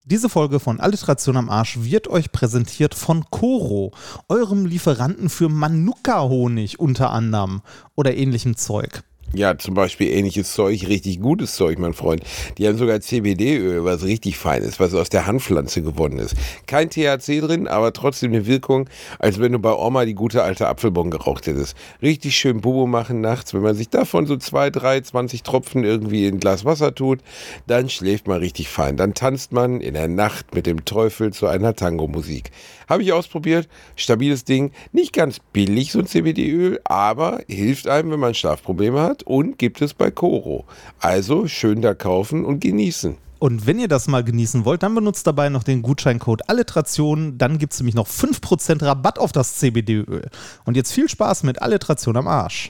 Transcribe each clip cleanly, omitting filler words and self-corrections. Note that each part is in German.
Diese Folge von Alliteration am Arsch wird euch präsentiert von Koro, eurem Lieferanten für Manuka-Honig unter anderem oder ähnlichem Zeug. Ja, zum Beispiel ähnliches Zeug, richtig gutes Zeug, mein Freund. Die haben sogar CBD-Öl, was richtig fein ist, was aus der Hanfpflanze gewonnen ist. Kein THC drin, aber trotzdem eine Wirkung, als wenn du bei Oma die gute alte Apfelbon geraucht hättest. Richtig schön Bobo machen nachts. Wenn man sich davon so 2, 3, 20 Tropfen irgendwie in ein Glas Wasser tut, dann schläft man richtig fein. Dann tanzt man in der Nacht mit dem Teufel zu einer Tango-Musik. Habe ich ausprobiert, stabiles Ding, nicht ganz billig so ein CBD-Öl, aber hilft einem, wenn man Schlafprobleme hat und gibt es bei Koro. Also schön da kaufen und genießen. Und wenn ihr das mal genießen wollt, dann benutzt dabei noch den Gutscheincode Alliteration, dann gibt es nämlich noch 5% Rabatt auf das CBD-Öl. Und jetzt viel Spaß mit Alliteration am Arsch.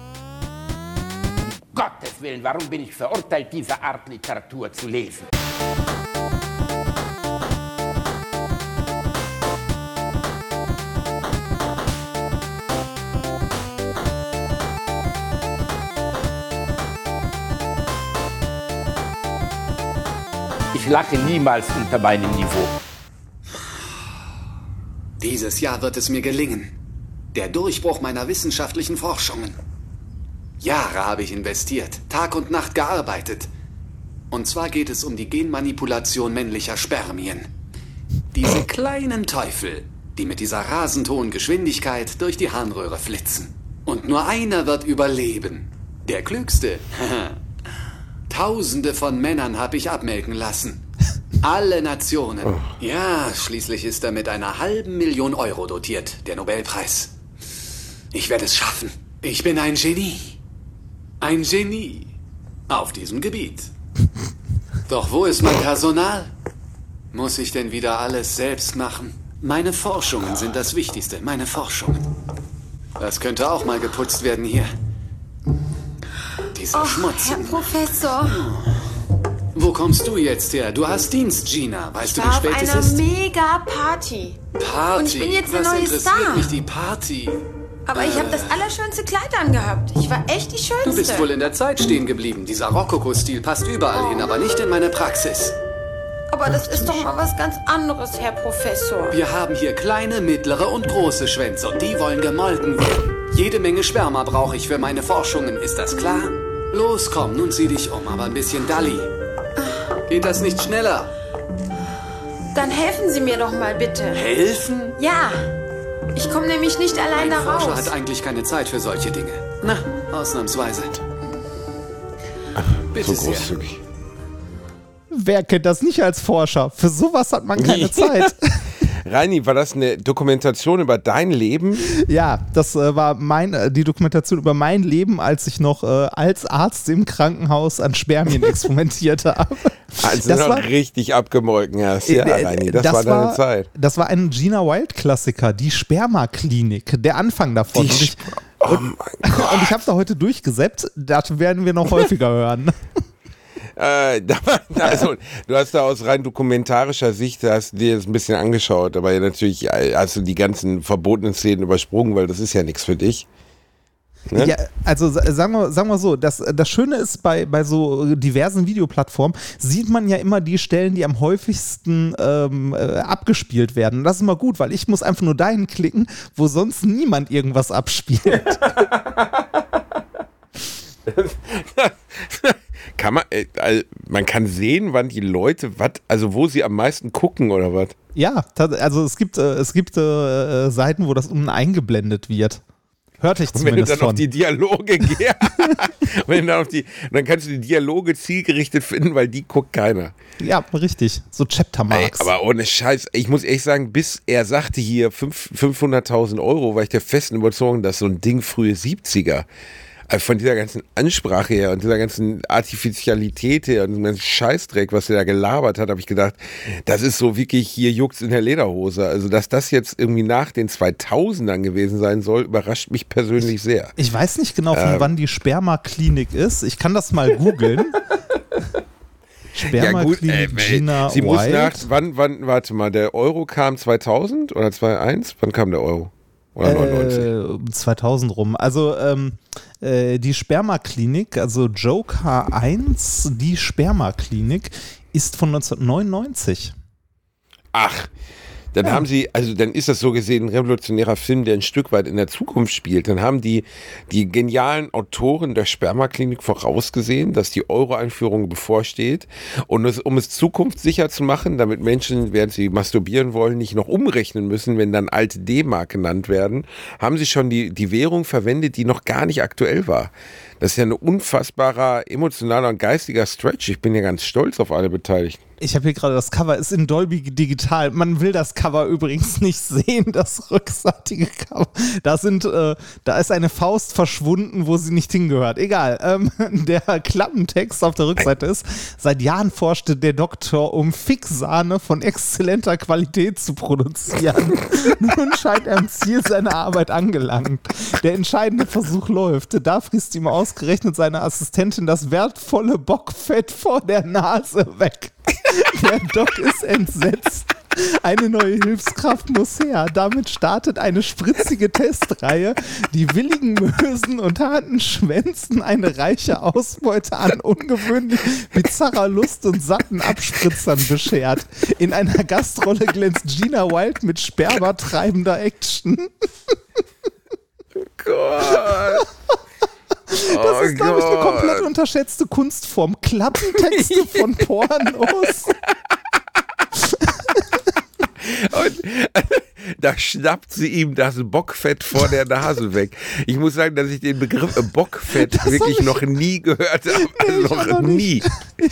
Gottes Willen, warum bin ich verurteilt, diese Art Literatur zu lesen? Ich lache niemals unter meinem Niveau. Dieses Jahr wird es mir gelingen. Der Durchbruch meiner wissenschaftlichen Forschungen. Jahre habe ich investiert, Tag und Nacht gearbeitet. Und zwar geht es um die Genmanipulation männlicher Spermien. Diese kleinen Teufel, die mit dieser rasend hohen Geschwindigkeit durch die Harnröhre flitzen. Und nur einer wird überleben. Der Klügste. Tausende von Männern habe ich abmelken lassen. Alle Nationen. Ja, schließlich ist er mit einer $500.000 Euro dotiert, der Nobelpreis. Ich werde es schaffen. Ich bin ein Genie. Ein Genie. Auf diesem Gebiet. Doch wo ist mein Personal? Muss ich denn wieder alles selbst machen? Meine Forschungen sind das Wichtigste. Meine Forschungen. Das könnte auch mal geputzt werden hier. Dieser Schmutz. Herr Professor. Wo kommst du jetzt her? Du hast Dienst, Gina. Weißt du, wie spät es ist? Auf einer Mega-Party. Party? Und ich bin jetzt der Was neue interessiert Star. mich die Party? Aber ich habe das allerschönste Kleid angehabt. Ich war echt die Schönste. Du bist wohl in der Zeit stehen geblieben. Dieser Rokoko-Stil passt überall hin, aber nicht in meine Praxis. Aber das ist doch mal was ganz anderes, Herr Professor. Wir haben hier kleine, mittlere und große Schwänze und die wollen gemolken werden. Jede Menge Sperma brauche ich für meine Forschungen, ist das klar? Los, komm, nun zieh dich um, aber ein bisschen Dalli. Geht das nicht schneller? Dann helfen Sie mir doch mal bitte. Helfen? Ja. Ich komme nämlich nicht allein da Ein Forscher raus. hat eigentlich keine Zeit für solche Dinge. Na, ausnahmsweise. Bitte So sehr. großzügig. Wer kennt das nicht als Forscher? Für sowas hat man keine Zeit. Reini, war das eine Dokumentation über dein Leben? Ja, das war die Dokumentation über mein Leben, als ich noch als Arzt im Krankenhaus an Spermien experimentiert habe. Also Das noch war- richtig abgemolken hast. Ja, Reini, das war deine Zeit. Das war ein Gina Wild-Klassiker, die Spermaklinik, der Anfang davon. Oh mein Gott. Und ich habe da heute durchgesäppt, das werden wir noch häufiger hören. Also, du hast da aus rein dokumentarischer Sicht, hast dir das ein bisschen angeschaut, aber natürlich hast du die ganzen verbotenen Szenen übersprungen, weil das ist ja nichts für dich. Ne? Ja, also sagen wir so, das Schöne ist, bei so diversen Videoplattformen sieht man ja immer die Stellen, die am häufigsten abgespielt werden. Und das ist immer gut, weil ich muss einfach nur dahin klicken, wo sonst niemand irgendwas abspielt. Man kann sehen, wann die Leute, wo sie am meisten gucken oder was? Ja, also es gibt Seiten, wo das unten eingeblendet wird. Hörte ich Und wenn du zumindest dann auf von. die Dialoge gehst, dann kannst du die Dialoge zielgerichtet finden, weil die guckt keiner. Ja, richtig. So Chapter-Marks. Aber ohne Scheiß, ich muss ehrlich sagen, bis er sagte hier 500.000 Euro, war ich der festen Überzeugung, dass so ein Ding frühe 70er, von dieser ganzen Ansprache her und dieser ganzen Artificialität her und diesem ganzen Scheißdreck, was er da gelabert hat, habe ich gedacht, das ist so wirklich, hier juckt's in der Lederhose. Also, dass das jetzt irgendwie nach den 2000ern gewesen sein soll, überrascht mich persönlich sehr. Ich weiß nicht genau, von wann die Spermaklinik ist. Ich kann das mal googeln. Spermaklinik Gina sie muss Wild. warte mal, der Euro kam 2000 oder 2001? Wann kam der Euro? Oder 99? 2000 rum. Also die Spermaklinik, also Joe K1, die Spermaklinik, ist von 1999. Ach, dann haben sie, also dann ist das so gesehen ein revolutionärer Film, der ein Stück weit in der Zukunft spielt. Dann haben die genialen Autoren der Spermaklinik vorausgesehen, dass die Euro-Einführung bevorsteht. Und um es zukunftssicher zu machen, damit Menschen, während sie masturbieren wollen, nicht noch umrechnen müssen, wenn dann alte D-Mark genannt werden, haben sie schon die Währung verwendet, die noch gar nicht aktuell war. Das ist ja ein unfassbarer emotionaler und geistiger Stretch. Ich bin ja ganz stolz auf alle Beteiligten. Ich habe hier gerade das Cover, ist in Dolby Digital. Man will das Cover übrigens nicht sehen, das rückseitige Cover. Da ist eine Faust verschwunden, wo sie nicht hingehört. Egal. Der Klappentext auf der Rückseite ist: Seit Jahren forschte der Doktor, um Fixsahne von exzellenter Qualität zu produzieren. Nun scheint er am Ziel seiner Arbeit angelangt. Der entscheidende Versuch läuft. Da frisst ihm ausgerechnet seine Assistentin das wertvolle Bockfett vor der Nase weg. Der Doc ist entsetzt. Eine neue Hilfskraft muss her. Damit startet eine spritzige Testreihe. Die willigen Mösen und harten Schwänzen eine reiche Ausbeute an ungewöhnlich bizarrer Lust und satten Abspritzern beschert. In einer Gastrolle glänzt Gina Wild mit spermatreibender Action. Gott. Das ist, glaube ich, eine komplett unterschätzte Kunstform. Klappentexte von Pornos. Und da schnappt sie ihm das Bockfett vor der Nase weg. Ich muss sagen, dass ich den Begriff Bockfett wirklich noch nie gehört habe. Noch nie.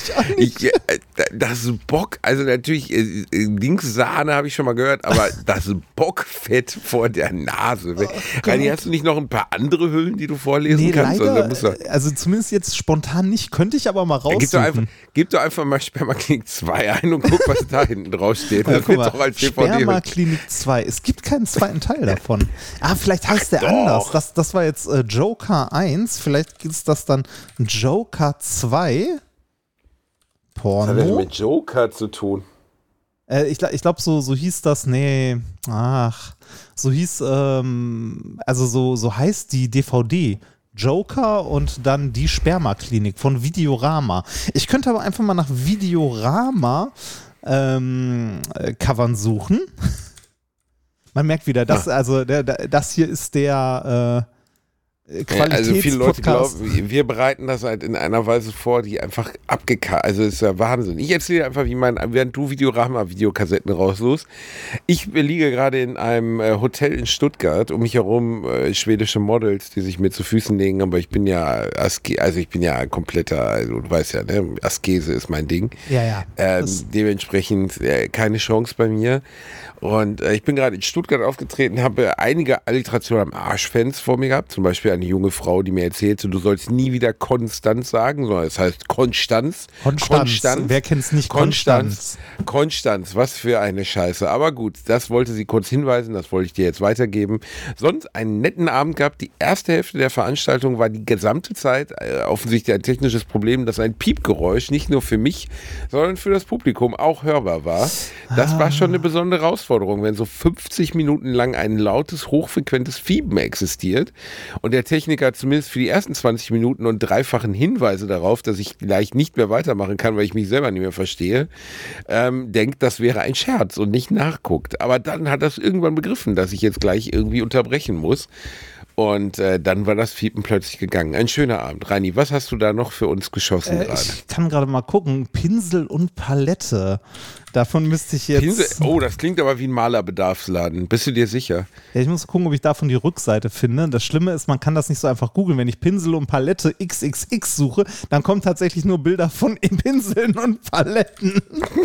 Das Bock, also natürlich, Linkssahne habe ich schon mal gehört, aber das Bockfett vor der Nase weg. Reini, hast du nicht noch ein paar andere Hüllen, die du vorlesen kannst? Leider, also zumindest jetzt spontan nicht, könnte ich aber mal raussuchen. Gib doch einfach mal Spermaklinik 2 ein und guck, was da hinten drauf steht. Das wird doch als DVD. Spermaklinik 2. Es gibt keinen zweiten Teil davon. Vielleicht heißt der anders. Das war jetzt Joker 1. Vielleicht ist das dann Joker 2. Porno. Was hat das mit Joker zu tun? Ich glaube, so hieß das, so hieß, also so heißt die DVD. Joker und dann die Spermaklinik von Videorama. Ich könnte aber einfach mal nach Videorama Covern suchen. Man merkt wieder, das hier ist der Qualitätspodcast. Also viele Leute glauben, wir bereiten das halt in einer Weise vor, die einfach also ist ja Wahnsinn. Ich erzähle einfach, während du Videorama-Videokassetten raussuchst. Ich liege gerade in einem Hotel in Stuttgart, um mich herum schwedische Models, die sich mir zu Füßen legen, aber ich bin ja kompletter, also du weißt ja, ne, Askese ist mein Ding. Ja. Dementsprechend keine Chance bei mir. Und ich bin gerade in Stuttgart aufgetreten, habe einige Alliterationen am Arsch-Fans vor mir gehabt, zum Beispiel eine junge Frau, die mir erzählte, du sollst nie wieder Konstanz sagen, sondern es heißt Konstanz. Wer kennt's nicht? Konstanz, was für eine Scheiße. Aber gut, das wollte sie kurz hinweisen, das wollte ich dir jetzt weitergeben. Sonst einen netten Abend gehabt. Die erste Hälfte der Veranstaltung war die gesamte Zeit offensichtlich ein technisches Problem, dass ein Piepgeräusch nicht nur für mich, sondern für das Publikum auch hörbar war. Das war schon eine besondere Herausforderung, wenn so 50 Minuten lang ein lautes, hochfrequentes Fiepen existiert und der Techniker zumindest für die ersten 20 Minuten und dreifachen Hinweise darauf, dass ich vielleicht nicht mehr weitermachen kann, weil ich mich selber nicht mehr verstehe, denkt, das wäre ein Scherz und nicht nachguckt. Aber dann hat das irgendwann begriffen, dass ich jetzt gleich irgendwie unterbrechen muss. Und dann war das Fiepen plötzlich gegangen. Ein schöner Abend. Reini, was hast du da noch für uns geschossen gerade? Ich kann gerade mal gucken. Pinsel und Palette. Davon müsste ich jetzt... Pinsel? Oh, das klingt aber wie ein Malerbedarfsladen. Bist du dir sicher? Ja, ich muss gucken, ob ich davon die Rückseite finde. Das Schlimme ist, man kann das nicht so einfach googeln. Wenn ich Pinsel und Palette XXX suche, dann kommen tatsächlich nur Bilder von Pinseln und Paletten.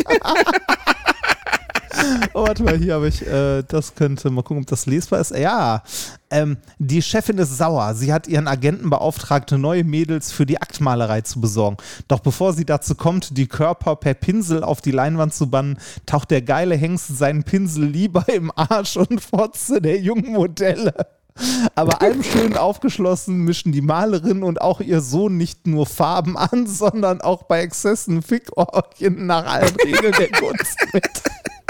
Oh, warte mal, hier habe ich, das könnte, mal gucken, ob das lesbar ist. Ja, die Chefin ist sauer. Sie hat ihren Agenten beauftragt, neue Mädels für die Aktmalerei zu besorgen. Doch bevor sie dazu kommt, die Körper per Pinsel auf die Leinwand zu bannen, taucht der geile Hengst seinen Pinsel lieber im Arsch und Fotze der jungen Modelle. Aber allem schön aufgeschlossen mischen die Malerin und auch ihr Sohn nicht nur Farben an, sondern auch bei Exzessen Fickorgien nach allen Regeln der Kunst mit.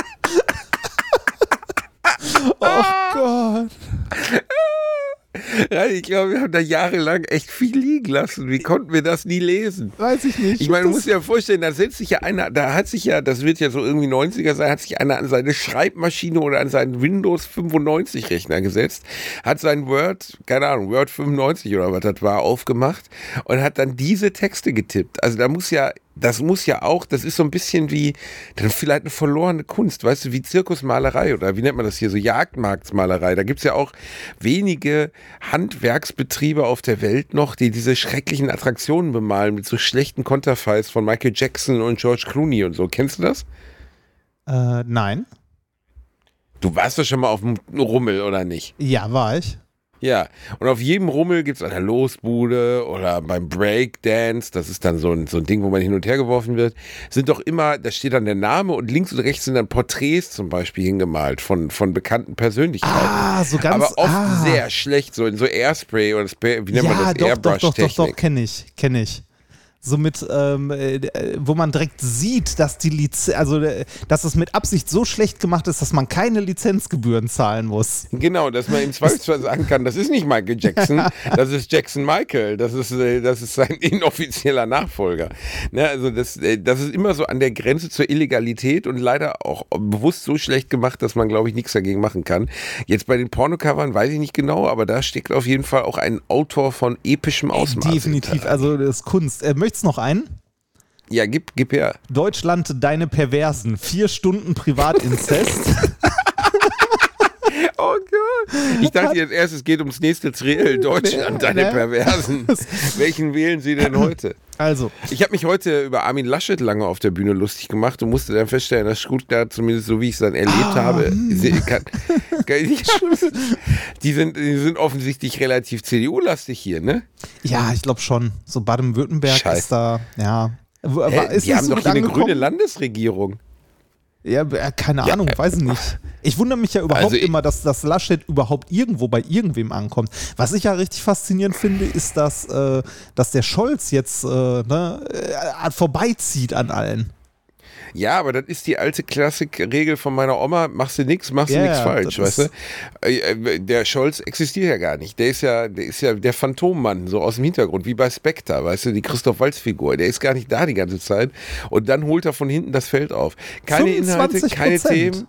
Oh Gott. Ich glaube, wir haben da jahrelang echt viel liegen lassen. Wie konnten wir das nie lesen? Weiß ich nicht. Ich meine, du musst dir ja vorstellen, da setzt sich ja einer, das wird ja so irgendwie 90er sein, hat sich einer an seine Schreibmaschine oder an seinen Windows 95 Rechner gesetzt, hat sein Word, keine Ahnung, Word 95 oder was das war, aufgemacht und hat dann diese Texte getippt. Also das muss ja auch, das ist so ein bisschen wie, dann vielleicht eine verlorene Kunst, weißt du, wie Zirkusmalerei oder wie nennt man das hier, so Jagdmarktmalerei. Da gibt es ja auch wenige Handwerksbetriebe auf der Welt noch, die diese schrecklichen Attraktionen bemalen mit so schlechten Konterfeis von Michael Jackson und George Clooney und so. Kennst du das? Nein. Du warst doch schon mal auf dem Rummel, oder nicht? Ja, war ich. Ja, und auf jedem Rummel gibt es an der Losbude oder beim Breakdance, das ist dann so ein Ding, wo man hin und her geworfen wird, sind doch immer, da steht dann der Name und links und rechts sind dann Porträts zum Beispiel hingemalt von bekannten Persönlichkeiten. So ganz, aber oft sehr schlecht, so in so Airspray oder wie nennt man das? Airbrush-Technik. Doch, kenn ich. So mit, wo man direkt sieht, dass dass es mit Absicht so schlecht gemacht ist, dass man keine Lizenzgebühren zahlen muss. Genau, dass man im Zweifelsfall sagen kann, das ist nicht Michael Jackson, das ist Jackson Michael, das ist sein inoffizieller Nachfolger. Ne, also das ist immer so an der Grenze zur Illegalität und leider auch bewusst so schlecht gemacht, dass man, glaube ich, nichts dagegen machen kann. Jetzt bei den Pornocovern weiß ich nicht genau, aber da steckt auf jeden Fall auch ein Autor von epischem Ausmaß. Definitiv, also das ist Kunst. Möchtest du noch einen? Ja, gib her. Deutschland, deine Perversen. 4 Stunden Privatinzest. Oh Gott. Ich dachte jetzt erst, es geht ums nächste Triell. Deutschland, deine Perversen. Welchen wählen Sie denn heute? Also. Ich habe mich heute über Armin Laschet lange auf der Bühne lustig gemacht und musste dann feststellen, dass Stuttgart, zumindest so wie ich es dann erlebt habe, die sind offensichtlich relativ CDU-lastig hier, ne? Ja, ich glaube schon. So Baden-Württemberg ist da, ja. Die haben doch hier eine grüne Landesregierung. Ja, keine Ahnung, weiß ich nicht. Ich wundere mich ja überhaupt immer, dass das Laschet überhaupt irgendwo bei irgendwem ankommt. Was ich ja richtig faszinierend finde, ist, dass der Scholz jetzt vorbeizieht an allen. Ja, aber das ist die alte Klassikregel von meiner Oma, machst du nichts falsch, weißt du? Der Scholz existiert ja gar nicht. Der ist ja der Phantommann, so aus dem Hintergrund, wie bei Spectre, weißt du, die Christoph-Waltz-Figur. Der ist gar nicht da die ganze Zeit und dann holt er von hinten das Feld auf. Keine Inhalte, keine Themen.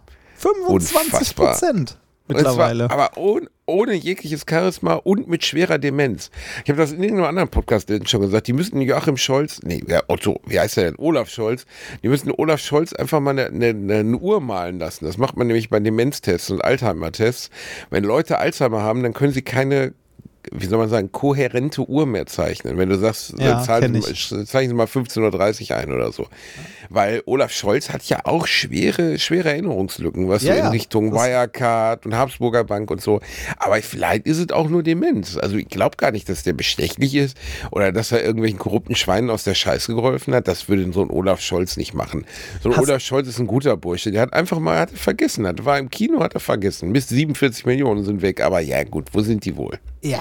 25% mittlerweile. Aber ohne jegliches Charisma und mit schwerer Demenz. Ich habe das in irgendeinem anderen Podcast schon gesagt, die müssten Joachim Scholz, Otto, wie heißt der denn? Olaf Scholz, die müssten Olaf Scholz einfach mal eine Uhr malen lassen. Das macht man nämlich bei Demenztests und Alzheimer-Tests. Wenn Leute Alzheimer haben, dann können sie keine, wie soll man sagen, kohärente Uhr mehr zeichnen. Wenn du sagst, zeichnen Sie mal 15:30 Uhr ein oder so. Weil Olaf Scholz hat ja auch schwere Erinnerungslücken, was so in Richtung Wirecard und Habsburger Bank und so. Aber vielleicht ist es auch nur Demenz. Also ich glaube gar nicht, dass der bestechlich ist oder dass er irgendwelchen korrupten Schweinen aus der Scheiße geholfen hat. Das würde so ein Olaf Scholz nicht machen. So ein Olaf Scholz ist ein guter Bursche. Der hat einfach mal, hat vergessen, war im Kino, hat er vergessen. Bis 47 Millionen sind weg. Aber ja gut, wo sind die wohl? Ja,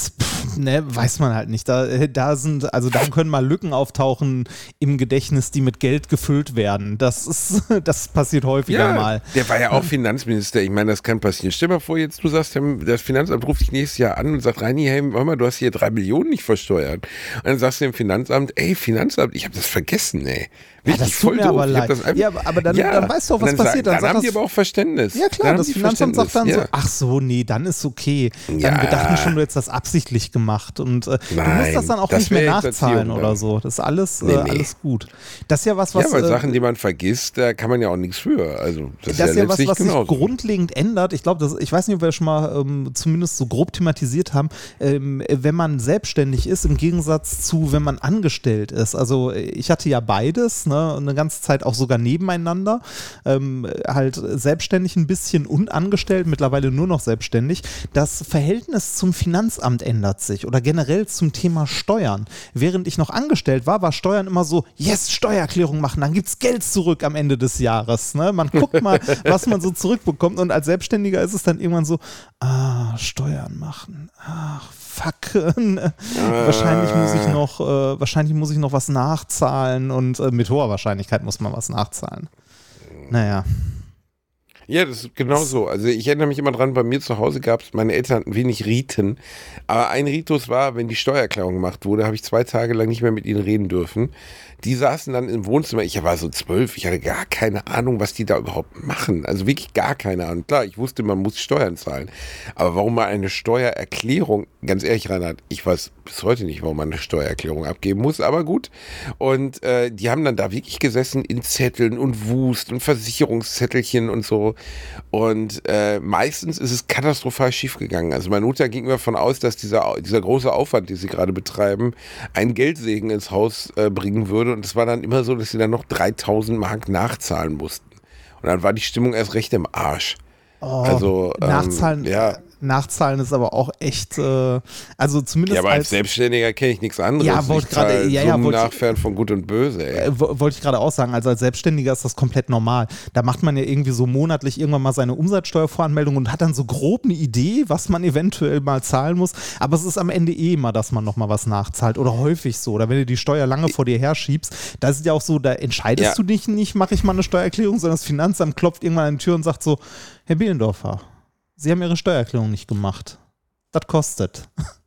weiß man halt nicht. Da können mal Lücken auftauchen im Gedächtnis, die mit Geld gefüllt werden. Das passiert häufiger mal. Der war ja auch Finanzminister. Ich meine, das kann passieren. Stell dir mal vor, jetzt du sagst, das Finanzamt ruft dich nächstes Jahr an und sagt, Reini, hey, hör mal, du hast hier 3 Millionen nicht versteuert. Und dann sagst du dem Finanzamt, Finanzamt, ich habe das vergessen, ey. Das tut mir aber leid. Aber dann weißt du auch, was passiert. Dann haben die aber auch Verständnis. Ja klar, das Finanzamt sagt dann so, ach so, nee, dann ist okay. Wir dachten schon, du hättest das absichtlich gemacht und du musst das dann auch nicht mehr nachzahlen oder so. Das ist alles gut. Das ist ja was weil Sachen, die man vergisst, da kann man ja auch nichts für. Also das ist ja was sich grundlegend ändert. Ich glaube, ich weiß nicht, ob wir das schon mal zumindest so grob thematisiert haben, wenn man selbstständig ist, im Gegensatz zu, wenn man angestellt ist. Also ich hatte ja beides, ne? Eine ganze Zeit auch sogar nebeneinander, halt selbstständig ein bisschen und angestellt, mittlerweile nur noch selbstständig. Das Verhältnis zum Finanzamt ändert sich oder generell zum Thema Steuern. Während ich noch angestellt war Steuern immer so, yes, Steuererklärung machen, dann gibt's Geld zurück am Ende des Jahres. Ne? Man guckt mal, was man so zurückbekommt und als Selbstständiger ist es dann irgendwann so, Steuern machen, ach, fuck, wahrscheinlich muss ich noch was nachzahlen und mit hoher Wahrscheinlichkeit muss man was nachzahlen. Naja. Ja, das ist genau so. Also ich erinnere mich immer dran, bei mir zu Hause gab es, meine Eltern hatten wenig Riten, aber ein Ritus war, wenn die Steuererklärung gemacht wurde, habe ich 2 Tage lang nicht mehr mit ihnen reden dürfen. Die saßen dann im Wohnzimmer, ich war so 12, ich hatte gar keine Ahnung, was die da überhaupt machen. Also wirklich gar keine Ahnung. Klar, ich wusste, man muss Steuern zahlen, aber warum man eine Steuererklärung, ganz ehrlich, Reinhard, ich weiß bis heute nicht, warum man eine Steuererklärung abgeben muss, aber gut. Und die haben dann da wirklich gesessen in Zetteln und Wust und Versicherungszettelchen und so. Und meistens ist es katastrophal schiefgegangen. Also meine Mutter ging mir davon aus, dass dieser große Aufwand, den sie gerade betreiben, einen Geldsegen ins Haus bringen würde. Und es war dann immer so, dass sie dann noch 3.000 Mark nachzahlen mussten. Und dann war die Stimmung erst recht im Arsch. Oh, also Nachzahlen, ja. Nachzahlen ist aber auch echt, also zumindest ja, aber als Selbstständiger kenne ich nichts anderes. Ja, wollte gerade, Nachfern von Gut und Böse. Wollte ich gerade auch sagen, also als Selbstständiger ist das komplett normal. Da macht man ja irgendwie so monatlich irgendwann mal seine Umsatzsteuervoranmeldung und hat dann so grob eine Idee, was man eventuell mal zahlen muss. Aber es ist am Ende immer, dass man nochmal was nachzahlt oder häufig so. Oder wenn du die Steuer lange vor dir herschiebst, da ist ja auch so, da entscheidest du dich nicht, mache ich mal eine Steuererklärung, sondern das Finanzamt klopft irgendwann an die Tür und sagt so, Herr Behlendorfer, Sie haben Ihre Steuererklärung nicht gemacht. Das kostet.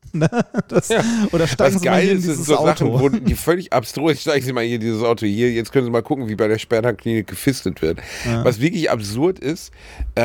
Oder steigen Sie mal hier in dieses so Auto. Sachen, die völlig abstrus, steigen Sie mal hier in dieses Auto hier, jetzt können Sie mal gucken, wie bei der Sperrtag-Klinik gefistet wird. Ja. Was wirklich absurd ist,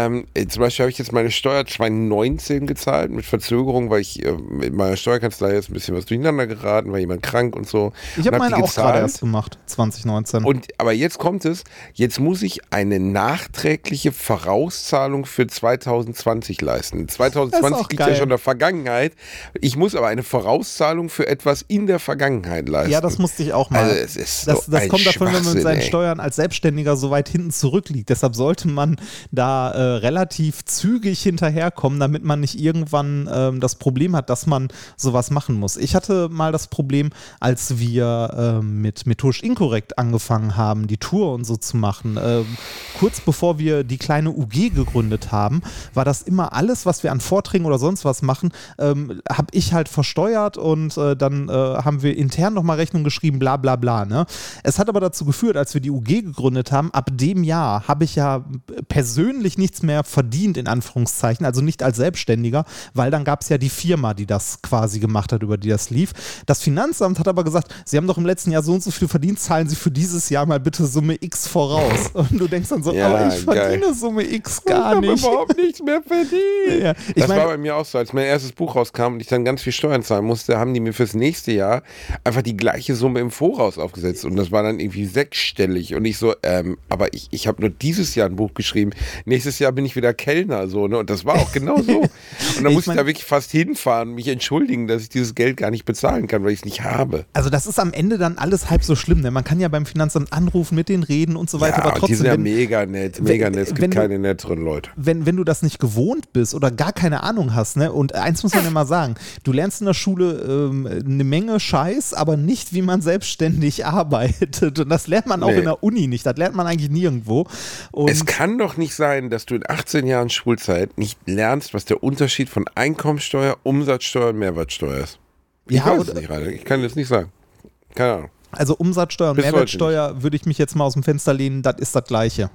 zum Beispiel habe ich jetzt meine Steuer 2019 gezahlt, mit Verzögerung, weil ich mit meiner Steuerkanzlei jetzt ein bisschen was durcheinander geraten, war jemand krank und so. Ich habe meine auch gerade erst gemacht, 2019. Aber jetzt kommt es, jetzt muss ich eine nachträgliche Vorauszahlung für 2020 leisten. 2020 liegt ja schon in der Vergangenheit. Ich muss aber eine Vorauszahlung für etwas in der Vergangenheit leisten. Ja, das musste ich auch mal. Also es ist das kommt davon, wenn man mit seinen Steuern als Selbstständiger so weit hinten zurückliegt. Deshalb sollte man da relativ zügig hinterherkommen, damit man nicht irgendwann das Problem hat, dass man sowas machen muss. Ich hatte mal das Problem, als wir mit Methodisch Inkorrekt angefangen haben, die Tour und so zu machen. Kurz bevor wir die kleine UG gegründet haben, war das immer alles, was wir an Vorträgen oder sonst was machen, habe ich halt versteuert und dann haben wir intern nochmal Rechnung geschrieben, bla bla bla. Ne? Es hat aber dazu geführt, als wir die UG gegründet haben, ab dem Jahr habe ich ja persönlich nichts mehr verdient, in Anführungszeichen, also nicht als Selbstständiger, weil dann gab es ja die Firma, die das quasi gemacht hat, über die das lief. Das Finanzamt hat aber gesagt, Sie haben doch im letzten Jahr so und so viel verdient, zahlen Sie für dieses Jahr mal bitte Summe X voraus. Und du denkst dann so, ja, aber ich verdiene Summe X gar nicht. Ich habe überhaupt nichts mehr verdient. Ja, das war bei mir auch so, als mein erstes Buch rauskam und ich dann ganz viel Steuern zahlen musste, haben die mir fürs nächste Jahr einfach die gleiche Summe im Voraus aufgesetzt und das war dann irgendwie 6-stellig und ich so, aber ich habe nur dieses Jahr ein Buch geschrieben, nächstes Jahr bin ich wieder Kellner, so, ne, und das war auch genau so. Und dann musste ich da wirklich fast hinfahren und mich entschuldigen, dass ich dieses Geld gar nicht bezahlen kann, weil ich es nicht habe. Also das ist am Ende dann alles halb so schlimm, denn man kann ja beim Finanzamt anrufen, mit denen reden und so weiter, ja, aber trotzdem. Die sind ja mega nett, es gibt keine netteren Leute. Wenn du das nicht gewohnt bist oder gar keine Ahnung hast, ne, und eins muss man ja mal sagen, du lernst in der Schule eine Menge Scheiß, aber nicht, wie man selbstständig arbeitet. Und das lernt man auch in der Uni nicht. Das lernt man eigentlich nirgendwo. Und es kann doch nicht sein, dass du in 18 Jahren Schulzeit nicht lernst, was der Unterschied von Einkommensteuer, Umsatzsteuer und Mehrwertsteuer ist. Ich weiß es nicht, Rainer. Ich kann das nicht sagen. Keine Ahnung. Also Umsatzsteuer und Mehrwertsteuer würde ich mich jetzt mal aus dem Fenster lehnen, das ist das Gleiche.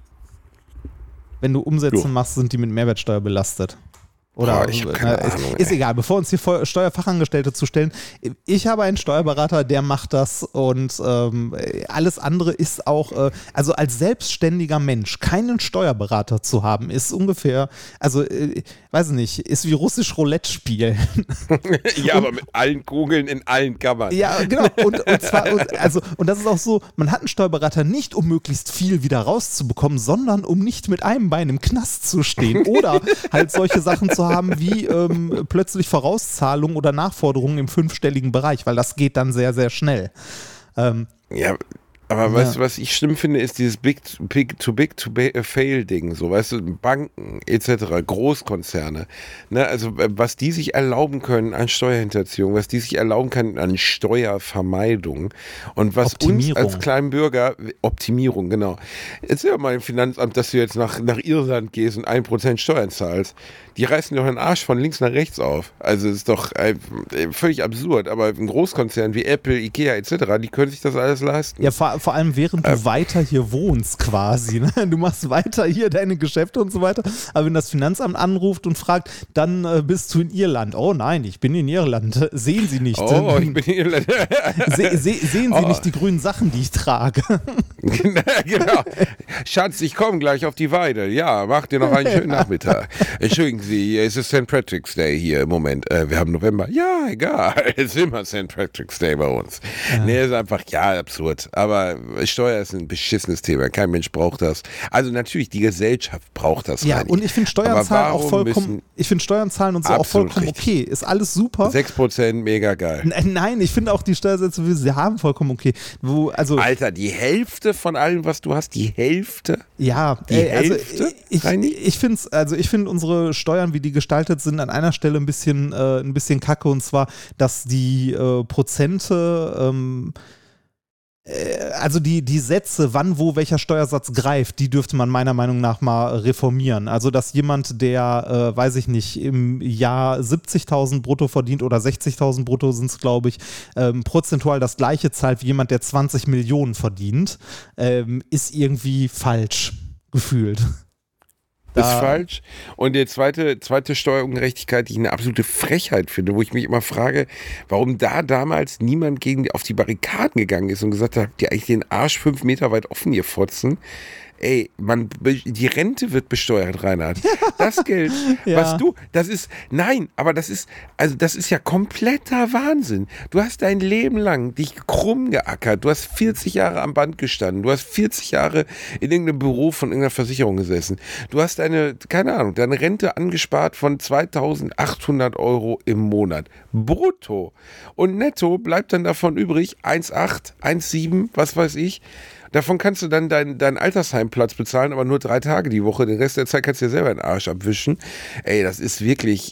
Wenn du Umsätze machst, sind die mit Mehrwertsteuer belastet. Oder ich habe keine Ahnung, ist egal, bevor uns hier Steuerfachangestellte zu stellen. Ich habe einen Steuerberater, der macht das und alles andere ist auch, also als selbstständiger Mensch keinen Steuerberater zu haben, ist ungefähr, also weiß nicht, ist wie russisch Roulette spielen. Ja, aber mit allen Kugeln in allen Kammern. Ja, genau. Und das ist auch so, man hat einen Steuerberater nicht, um möglichst viel wieder rauszubekommen, sondern um nicht mit einem Bein im Knast zu stehen oder halt solche Sachen zu haben wie plötzlich Vorauszahlungen oder Nachforderungen im 5-stelligen Bereich, weil das geht dann sehr, sehr schnell. Ja, aber weißt du, was ich schlimm finde, ist dieses Big-to-Fail-Ding, so, weißt du, Banken etc., Großkonzerne, ne, also was die sich erlauben können an Steuerhinterziehung, was die sich erlauben können an Steuervermeidung und was uns als kleinen Bürger, Optimierung, genau, erzähl mal dem Finanzamt, dass du jetzt nach Irland gehst und 1% Steuern zahlst, die reißen doch den Arsch von links nach rechts auf, also ist doch völlig absurd, aber ein Großkonzern wie Apple, Ikea etc., die können sich das alles leisten. Ja, vor vor allem während du weiter hier wohnst quasi. Ne? Du machst weiter hier deine Geschäfte und so weiter. Aber wenn das Finanzamt anruft und fragt, dann bist du in Irland. Oh nein, ich bin in Irland. Sehen Sie nicht. Oh, ich bin in Irland. Sehen Sie nicht die grünen Sachen, die ich trage? Genau. Schatz, ich komme gleich auf die Weide. Ja, mach dir noch einen schönen Nachmittag. Entschuldigen Sie, es ist St. Patrick's Day hier im Moment. Wir haben November. Ja, egal. Es ist immer St. Patrick's Day bei uns. Ja. Nee, ist einfach, ja, absurd. Aber Steuer ist ein beschissenes Thema. Kein Mensch braucht das. Also natürlich, die Gesellschaft braucht das. Ja, und ich finde Steuern zahlen auch vollkommen, Steuern zahlen und so auch vollkommen richtig. Okay. Ist alles super. 6% mega geil. Nein, ich finde auch die Steuersätze, wie sie haben, vollkommen okay. Alter, die Hälfte von allem, was du hast, die Hälfte? Ja, die Hälfte? Ich finde unsere Steuern, wie die gestaltet sind, an einer Stelle ein bisschen kacke, und zwar, dass die Prozente, also die Sätze, wann, wo, welcher Steuersatz greift, die dürfte man meiner Meinung nach mal reformieren. Also, dass jemand, der, weiß ich nicht, im Jahr 70.000 brutto verdient oder 60.000 brutto sind es, glaube ich, prozentual das gleiche zahlt wie jemand, der 20 Millionen verdient, ist irgendwie falsch gefühlt. Das ist falsch. Und die zweite Steuerungerechtigkeit, die ich eine absolute Frechheit finde, wo ich mich immer frage, warum da damals niemand auf die Barrikaden gegangen ist und gesagt hat, habt ihr eigentlich den Arsch 5 Meter weit offen, ihr Fotzen? Ey, die Rente wird besteuert, Reinhard. Das Geld, was das ist ja kompletter Wahnsinn. Du hast dein Leben lang dich krumm geackert, du hast 40 Jahre am Band gestanden, du hast 40 Jahre in irgendeinem Büro von irgendeiner Versicherung gesessen. Du hast deine Rente angespart von 2.800 € im Monat. Brutto. Und netto bleibt dann davon übrig 1,8, 1,7, was weiß ich. Davon kannst du dann deinen Altersheimplatz bezahlen, aber nur 3 Tage die Woche. Den Rest der Zeit kannst du dir selber den Arsch abwischen. Ey, das ist wirklich,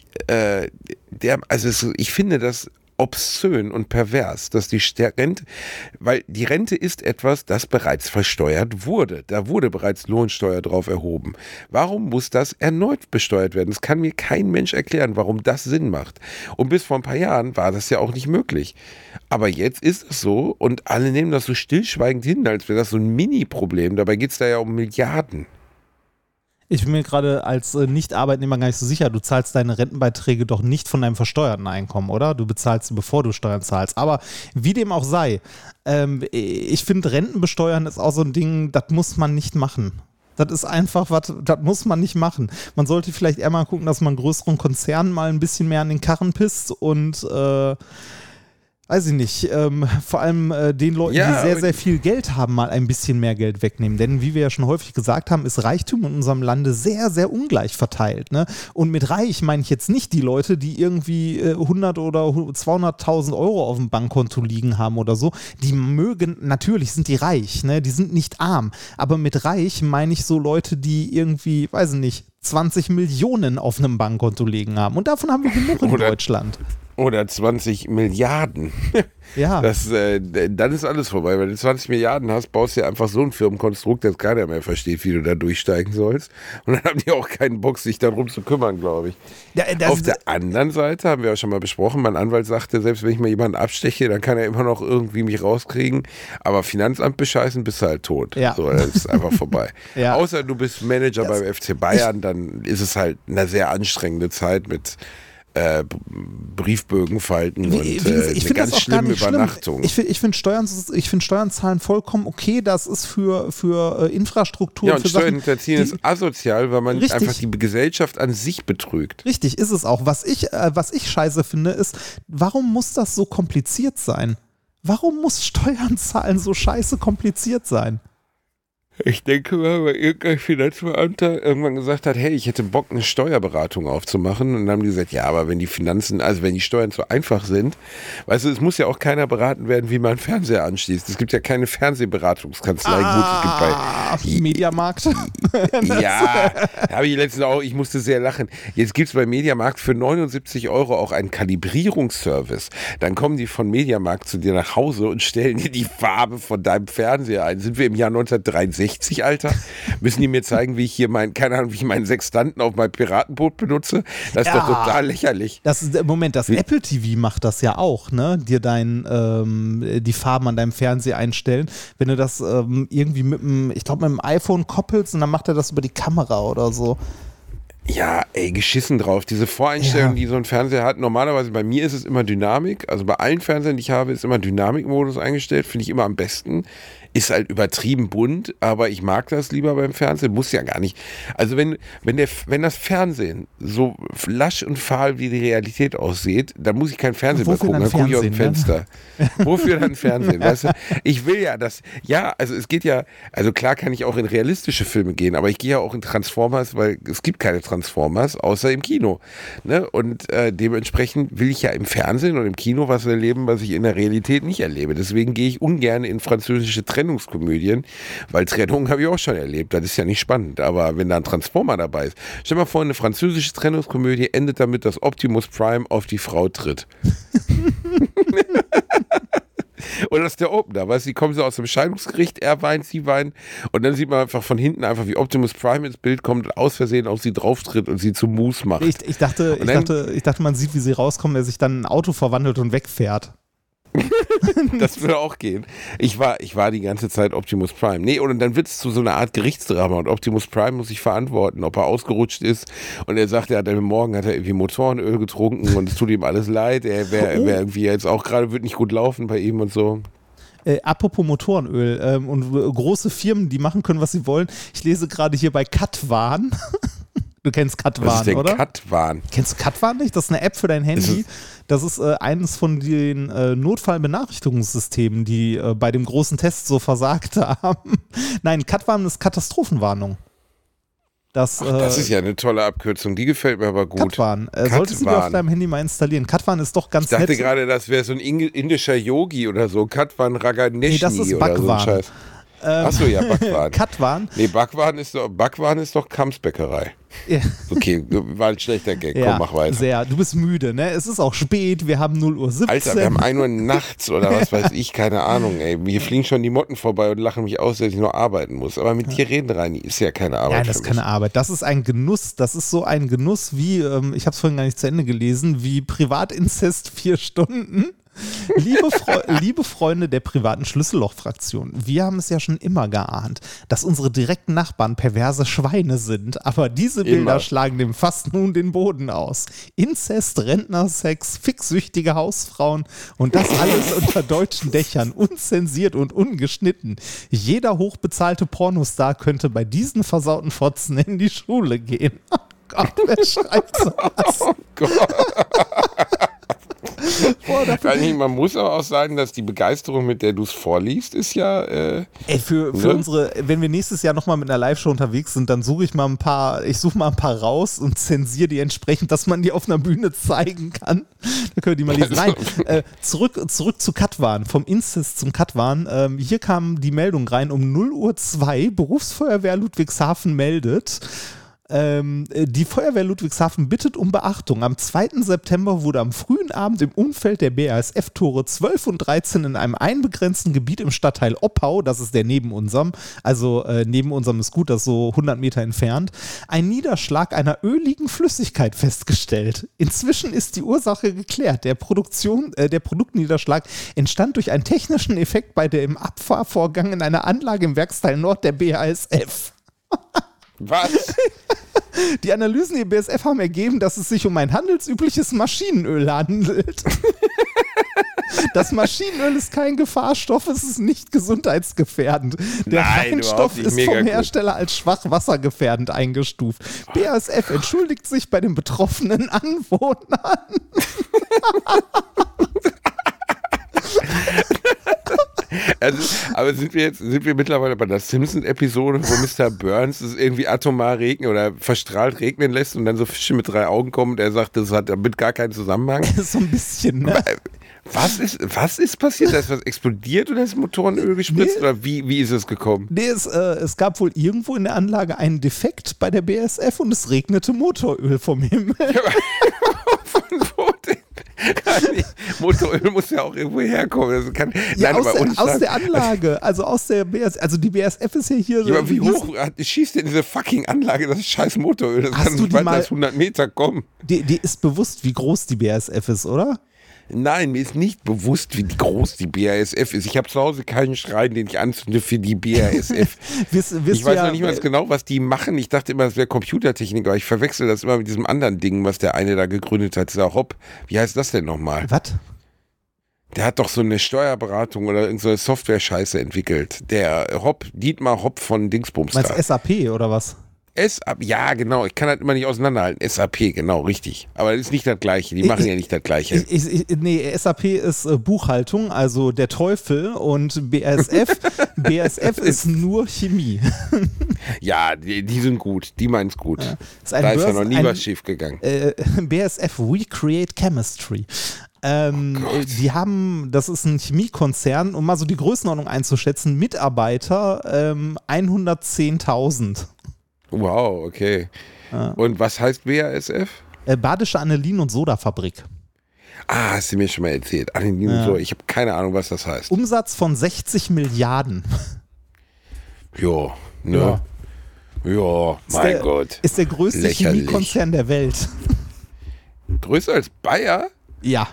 ich finde das obszön und pervers, dass die Rente, weil die Rente ist etwas, das bereits versteuert wurde. Da wurde bereits Lohnsteuer drauf erhoben. Warum muss das erneut besteuert werden? Das kann mir kein Mensch erklären, warum das Sinn macht. Und bis vor ein paar Jahren war das ja auch nicht möglich. Aber jetzt ist es so und alle nehmen das so stillschweigend hin, als wäre das so ein Mini-Problem. Dabei geht es da ja um Milliarden. Ich bin mir gerade als Nicht-Arbeitnehmer gar nicht so sicher, du zahlst deine Rentenbeiträge doch nicht von deinem versteuerten Einkommen, oder? Du bezahlst sie, bevor du Steuern zahlst. Aber wie dem auch sei, ich finde, Rentenbesteuern ist auch so ein Ding, das muss man nicht machen. Das ist einfach was, das muss man nicht machen. Man sollte vielleicht eher mal gucken, dass man größeren Konzernen mal ein bisschen mehr an den Karren pisst und weiß ich nicht, vor allem den Leuten, die sehr, sehr viel Geld haben, mal ein bisschen mehr Geld wegnehmen. Denn wie wir ja schon häufig gesagt haben, ist Reichtum in unserem Lande sehr, sehr ungleich verteilt. Ne? Und mit reich meine ich jetzt nicht die Leute, die irgendwie 100 oder 200.000 € auf dem Bankkonto liegen haben oder so. Die mögen, natürlich sind die reich, ne? Die sind nicht arm. Aber mit reich meine ich so Leute, die irgendwie, weiß ich nicht, 20 Millionen auf einem Bankkonto liegen haben. Und davon haben wir genug in Deutschland. Oder 20 Milliarden. Ja. Dann ist alles vorbei. Wenn du 20 Milliarden hast, baust du ja einfach so ein Firmenkonstrukt, dass keiner mehr versteht, wie du da durchsteigen sollst. Und dann haben die auch keinen Bock, sich darum zu kümmern, glaube ich. Auf der anderen Seite, haben wir ja schon mal besprochen, mein Anwalt sagte, selbst wenn ich mal jemanden absteche, dann kann er immer noch irgendwie mich rauskriegen. Aber Finanzamt bescheißen, bist du halt tot. Ja. So, das ist einfach vorbei. Ja. Außer du bist Manager beim FC Bayern, dann ist es halt eine sehr anstrengende Zeit mit Briefbögen falten und eine ganz schlimme Übernachtung. Ich finde Steuern zahlen vollkommen okay. Das ist für Infrastruktur. Ja, und Steuern hinterziehen ist asozial, weil man einfach die Gesellschaft an sich betrügt. Richtig, ist es auch. Was ich scheiße finde, ist, warum muss das so kompliziert sein? Warum muss Steuern zahlen so scheiße kompliziert sein? Ich denke mal, weil irgendein Finanzbeamter irgendwann gesagt hat, hey, ich hätte Bock, eine Steuerberatung aufzumachen. Und dann haben die gesagt, ja, aber wenn die Steuern zu einfach sind, weißt du, es muss ja auch keiner beraten werden, wie man einen Fernseher anschließt. Es gibt ja keine Fernsehberatungskanzlei. Gut, es gibt bei Mediamarkt. Ja, habe ich letztens auch, ich musste sehr lachen. Jetzt gibt es bei Mediamarkt für 79 € auch einen Kalibrierungsservice. Dann kommen die von Mediamarkt zu dir nach Hause und stellen dir die Farbe von deinem Fernseher ein. Sind wir im Jahr 1963? 60, Alter. Müssen die mir zeigen, wie ich hier wie ich meinen Sextanten auf mein Piratenboot benutze? Das ist doch total lächerlich. Das Apple TV macht das ja auch, ne? Dir die Farben an deinem Fernseher einstellen. Wenn du das irgendwie mit dem iPhone koppelst und dann macht er das über die Kamera oder so. Ja, ey, geschissen drauf. Diese Voreinstellung, die so ein Fernseher hat, normalerweise bei mir ist es immer Dynamik. Also bei allen Fernsehern, die ich habe, ist immer Dynamikmodus eingestellt. Finde ich immer am besten. Ist halt übertrieben bunt, aber ich mag das lieber beim Fernsehen. Muss ja gar nicht. Also wenn das Fernsehen so lasch und fahl wie die Realität aussieht, dann muss ich kein Fernsehen mehr gucken. Dann gucke ich aus dem Fenster. Wofür dann Fernsehen? Weißt du? Ich will ja das. Ja, also es geht ja, also klar kann ich auch in realistische Filme gehen, aber ich gehe ja auch in Transformers, weil es gibt keine Transformers, außer im Kino. Ne? Und dementsprechend will ich ja im Fernsehen und im Kino was erleben, was ich in der Realität nicht erlebe. Deswegen gehe ich ungern in französische Trennungskomödien, weil Trennung habe ich auch schon erlebt. Das ist ja nicht spannend. Aber wenn da ein Transformer dabei ist, stell dir mal vor, eine französische Trennungskomödie endet damit, dass Optimus Prime auf die Frau tritt. Oder das ist der Opener, weißt du, die kommen so aus dem Scheidungsgericht, er weint, sie weint und dann sieht man einfach von hinten einfach, wie Optimus Prime ins Bild kommt und aus Versehen auf sie drauftritt und sie zu Mus macht. Ich dachte, man sieht, wie sie rauskommen, der sich dann in ein Auto verwandelt und wegfährt. Das würde auch gehen. Ich war die ganze Zeit Optimus Prime. Nee, und dann wird es zu so einer Art Gerichtsdrama und Optimus Prime muss sich verantworten, ob er ausgerutscht ist und er sagt, morgen hat er irgendwie Motorenöl getrunken und es tut ihm alles leid, er wäre irgendwie jetzt auch gerade, wird nicht gut laufen bei ihm und so. Apropos Motorenöl und große Firmen, die machen können, was sie wollen. Ich lese gerade hier bei Katwan. Du kennst Katwan, oder? Was ist denn Katwan? Kennst du Katwan nicht? Das ist eine App für dein Handy. Das ist eines von den Notfallbenachrichtigungssystemen, die bei dem großen Test so versagt haben. Nein, Katwan ist Katastrophenwarnung. Das ist ja eine tolle Abkürzung, die gefällt mir aber gut. Katwan. Solltest du dir auf deinem Handy mal installieren. Katwan ist doch ganz nett. Ich dachte gerade, das wäre so ein indischer Yogi oder so. Katwan Raganeshi das ist oder so ein Scheiß. Achso, ja, Backwaren. Katwan. Nee, Backwaren ist doch Kamsbäckerei. Ja. Okay, war ein schlechter Gag. Komm, mach weiter. Sehr. Du bist müde, ne? Es ist auch spät, wir haben 0:17 Uhr. Alter, wir haben 1 Uhr nachts oder was weiß ich, keine Ahnung, ey. Hier fliegen schon die Motten vorbei und lachen mich aus, dass ich noch arbeiten muss. Aber mit dir reden, Reini, ist ja keine Arbeit. Ja, das ist keine Arbeit. Das ist ein Genuss. Das ist so ein Genuss wie, ich habe es vorhin gar nicht zu Ende gelesen, wie Privatinzest 4 Stunden. Liebe Freunde der privaten Schlüsselloch-Fraktion, wir haben es ja schon immer geahnt, dass unsere direkten Nachbarn perverse Schweine sind, aber diese Bilder schlagen dem Fass nun den Boden aus. Inzest, Rentnersex, fixsüchtige Hausfrauen und das alles unter deutschen Dächern, unzensiert und ungeschnitten. Jeder hochbezahlte Pornostar könnte bei diesen versauten Fotzen in die Schule gehen. Oh Gott, wer schreibt sowas? Oh Gott. Man muss aber auch sagen, dass die Begeisterung, mit der du es vorliest, ist ja. Für unsere, wenn wir nächstes Jahr nochmal mit einer Live-Show unterwegs sind, dann suche ich mal ein paar raus und zensiere die entsprechend, dass man die auf einer Bühne zeigen kann. Da können wir die mal lesen. Nein, zurück zu Katwan, vom Inzest zum Katwan. Hier kam die Meldung rein um 0:02 Uhr, Berufsfeuerwehr Ludwigshafen meldet. Die Feuerwehr Ludwigshafen bittet um Beachtung. Am 2. September wurde am frühen Abend im Umfeld der BASF-Tore 12 und 13 in einem einbegrenzten Gebiet im Stadtteil Oppau, das ist der neben unserem, also neben unserem ist gut, das ist so 100 Meter entfernt, ein Niederschlag einer öligen Flüssigkeit festgestellt. Inzwischen ist die Ursache geklärt. Der Produktniederschlag entstand durch einen technischen Effekt bei dem Abfahrvorgang in einer Anlage im Werksteil Nord der BASF. Was? Die Analysen der BASF haben ergeben, dass es sich um ein handelsübliches Maschinenöl handelt. Das Maschinenöl ist kein Gefahrstoff, es ist nicht gesundheitsgefährdend. Der Feinstoff ist vom Hersteller als schwach wassergefährdend eingestuft. BASF entschuldigt sich bei den betroffenen Anwohnern. Also, aber sind wir mittlerweile bei der Simpsons-Episode, wo Mr. Burns es irgendwie atomar regnen oder verstrahlt regnen lässt und dann so Fische mit 3 Augen kommen und er sagt, das hat damit gar keinen Zusammenhang? So ein bisschen, ne? Was ist passiert? Da ist was explodiert oder ist Motorenöl gespritzt? Oder wie ist es gekommen? Nee, es gab wohl irgendwo in der Anlage einen Defekt bei der BASF und es regnete Motoröl vom Himmel. Ja, von wo denn? Motoröl muss ja auch irgendwo herkommen. Das kann, Ja, nein, aus der Anlage, also aus der BASF, also die BASF ist ja hier so. Ja, aber wie hoch schießt denn diese fucking Anlage das scheiß Motoröl? Das kann nicht weiter als 100 Meter kommen. Die ist bewusst, wie groß die BASF ist, oder? Nein, mir ist nicht bewusst, wie groß die BASF ist. Ich habe zu Hause keinen Schrein, den ich anzünde für die BASF. Ich weiß noch nicht mal genau, was die machen. Ich dachte immer, das wäre Computertechnik, aber ich verwechsel das immer mit diesem anderen Ding, was der eine da gegründet hat, dieser Hopp. Wie heißt das denn nochmal? Was? Der hat doch so eine Steuerberatung oder irgendeine Software-Scheiße entwickelt. Der Dietmar Hopp von Dingsbums. Meinst du SAP oder was? SAP, ja genau, ich kann halt immer nicht auseinanderhalten. SAP, genau, richtig. Aber das ist nicht das Gleiche, die machen ja nicht das Gleiche. Nee, SAP ist Buchhaltung, also der Teufel, und BASF ist nur Chemie. Ja, die sind gut, die meinen es gut. Ja. Da ist ja noch nie was schief gegangen. BASF, We Create Chemistry. Die haben, das ist ein Chemiekonzern, um mal so die Größenordnung einzuschätzen, Mitarbeiter 110.000. Wow, okay. Ja. Und was heißt BASF? Badische Anilin- und Sodafabrik. Ah, hast du mir schon mal erzählt. Anilin und Soda. Ich habe keine Ahnung, was das heißt. Umsatz von 60 Milliarden. Jo, ne? Ja, mein Gott. Ist der größte Chemiekonzern der Welt. Größer als Bayer? Ja.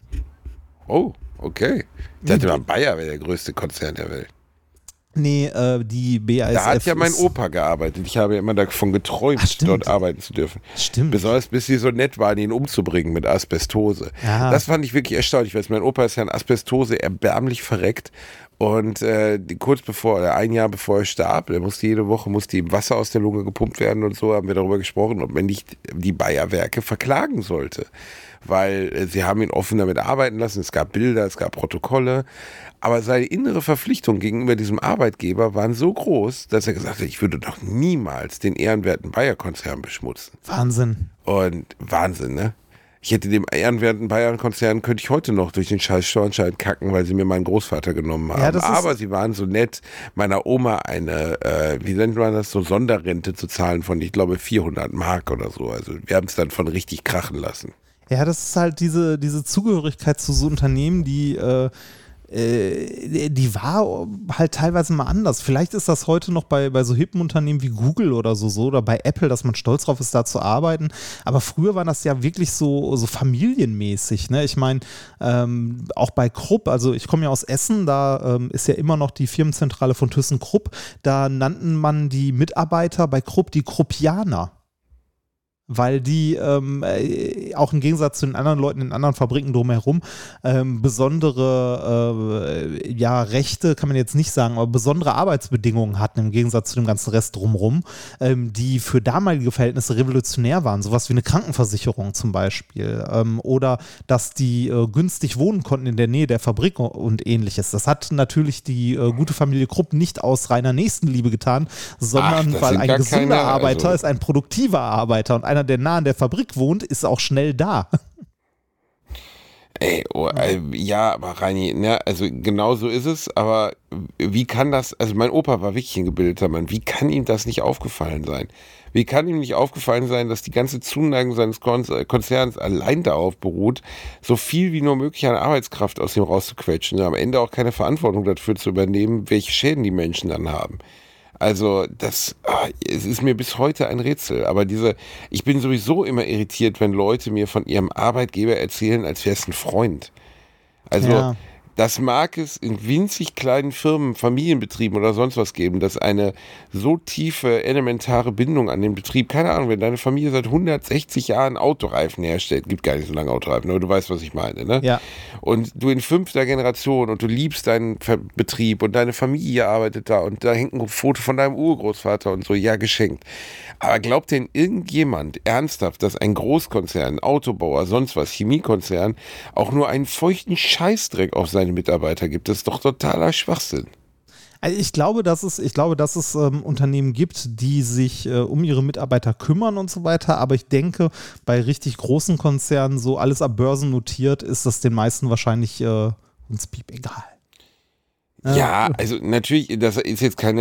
Oh, okay. Ich dachte mal, Bayer wäre der größte Konzern der Welt. Nee, die BASF. Da hat ja mein Opa gearbeitet. Ich habe ja immer davon geträumt, dort arbeiten zu dürfen. Stimmt. Besonders bis sie so nett waren, ihn umzubringen mit Asbestose. Ja. Das fand ich wirklich erstaunlich, weil mein Opa ist ja an Asbestose erbärmlich verreckt. Und kurz bevor, oder ein Jahr bevor er starb, jede Woche musste ihm Wasser aus der Lunge gepumpt werden und so, haben wir darüber gesprochen, ob man nicht die Bayer-Werke verklagen sollte. Weil sie haben ihn offen damit arbeiten lassen, es gab Bilder, es gab Protokolle, aber seine innere Verpflichtung gegenüber diesem Arbeitgeber waren so groß, dass er gesagt hat, ich würde doch niemals den ehrenwerten Bayer-Konzern beschmutzen. Wahnsinn. Und Wahnsinn, ne? Ich hätte dem ehrenwerten Bayern-Konzern, könnte ich heute noch durch den scheiß Schornstein kacken, weil sie mir meinen Großvater genommen haben. Ja, aber sie waren so nett, meiner Oma eine, wie nennt man das, so Sonderrente zu zahlen von, ich glaube, 400 Mark oder so. Also wir haben es dann von richtig krachen lassen. Ja, das ist halt diese Zugehörigkeit zu so Unternehmen, die war halt teilweise mal anders. Vielleicht ist das heute noch bei so hippen Unternehmen wie Google oder so oder bei Apple, dass man stolz drauf ist, da zu arbeiten. Aber früher war das ja wirklich so familienmäßig. Ne? Ich meine, auch bei Krupp, also ich komme ja aus Essen, da ist ja immer noch die Firmenzentrale von ThyssenKrupp. Da nannten man die Mitarbeiter bei Krupp die Kruppianer. Weil die auch im Gegensatz zu den anderen Leuten in anderen Fabriken drumherum besondere Rechte, kann man jetzt nicht sagen, aber besondere Arbeitsbedingungen hatten im Gegensatz zu dem ganzen Rest drumherum, die für damalige Verhältnisse revolutionär waren. Sowas wie eine Krankenversicherung zum Beispiel. Oder dass die günstig wohnen konnten in der Nähe der Fabrik und ähnliches. Das hat natürlich die gute Familie Krupp nicht aus reiner Nächstenliebe getan, sondern weil ein gesunder Arbeiter ist ein produktiver Arbeiter und einer, der nah an der Fabrik wohnt, ist auch schnell da. Ey, ja, aber Reini, ne, also genau so ist es, aber wie kann das, also mein Opa war wirklich ein gebildeter Mann, wie kann ihm das nicht aufgefallen sein? Wie kann ihm nicht aufgefallen sein, dass die ganze Zuneigung seines Konzerns allein darauf beruht, so viel wie nur möglich an Arbeitskraft aus ihm rauszuquetschen und am Ende auch keine Verantwortung dafür zu übernehmen, welche Schäden die Menschen dann haben? Also es ist mir bis heute ein Rätsel, aber ich bin sowieso immer irritiert, wenn Leute mir von ihrem Arbeitgeber erzählen, als wäre es ein Freund. Also das mag es in winzig kleinen Firmen, Familienbetrieben oder sonst was geben, dass eine so tiefe, elementare Bindung an den Betrieb, keine Ahnung, wenn deine Familie seit 160 Jahren Autoreifen herstellt, gibt gar nicht so lange Autoreifen, aber du weißt, was ich meine, ne? Ja. Und du in 5. Generation und du liebst deinen Betrieb und deine Familie arbeitet da und da hängt ein Foto von deinem Urgroßvater und so, ja, geschenkt. Aber glaubt denn irgendjemand ernsthaft, dass ein Großkonzern, ein Autobauer, sonst was, Chemiekonzern, auch nur einen feuchten Scheißdreck auf seine Mitarbeiter gibt? Das ist doch totaler Schwachsinn. Also ich glaube, dass es Unternehmen gibt, die sich um ihre Mitarbeiter kümmern und so weiter, aber ich denke, bei richtig großen Konzernen, so alles ab Börsen notiert, ist das den meisten wahrscheinlich uns piep egal. Ja, also natürlich, das ist jetzt keine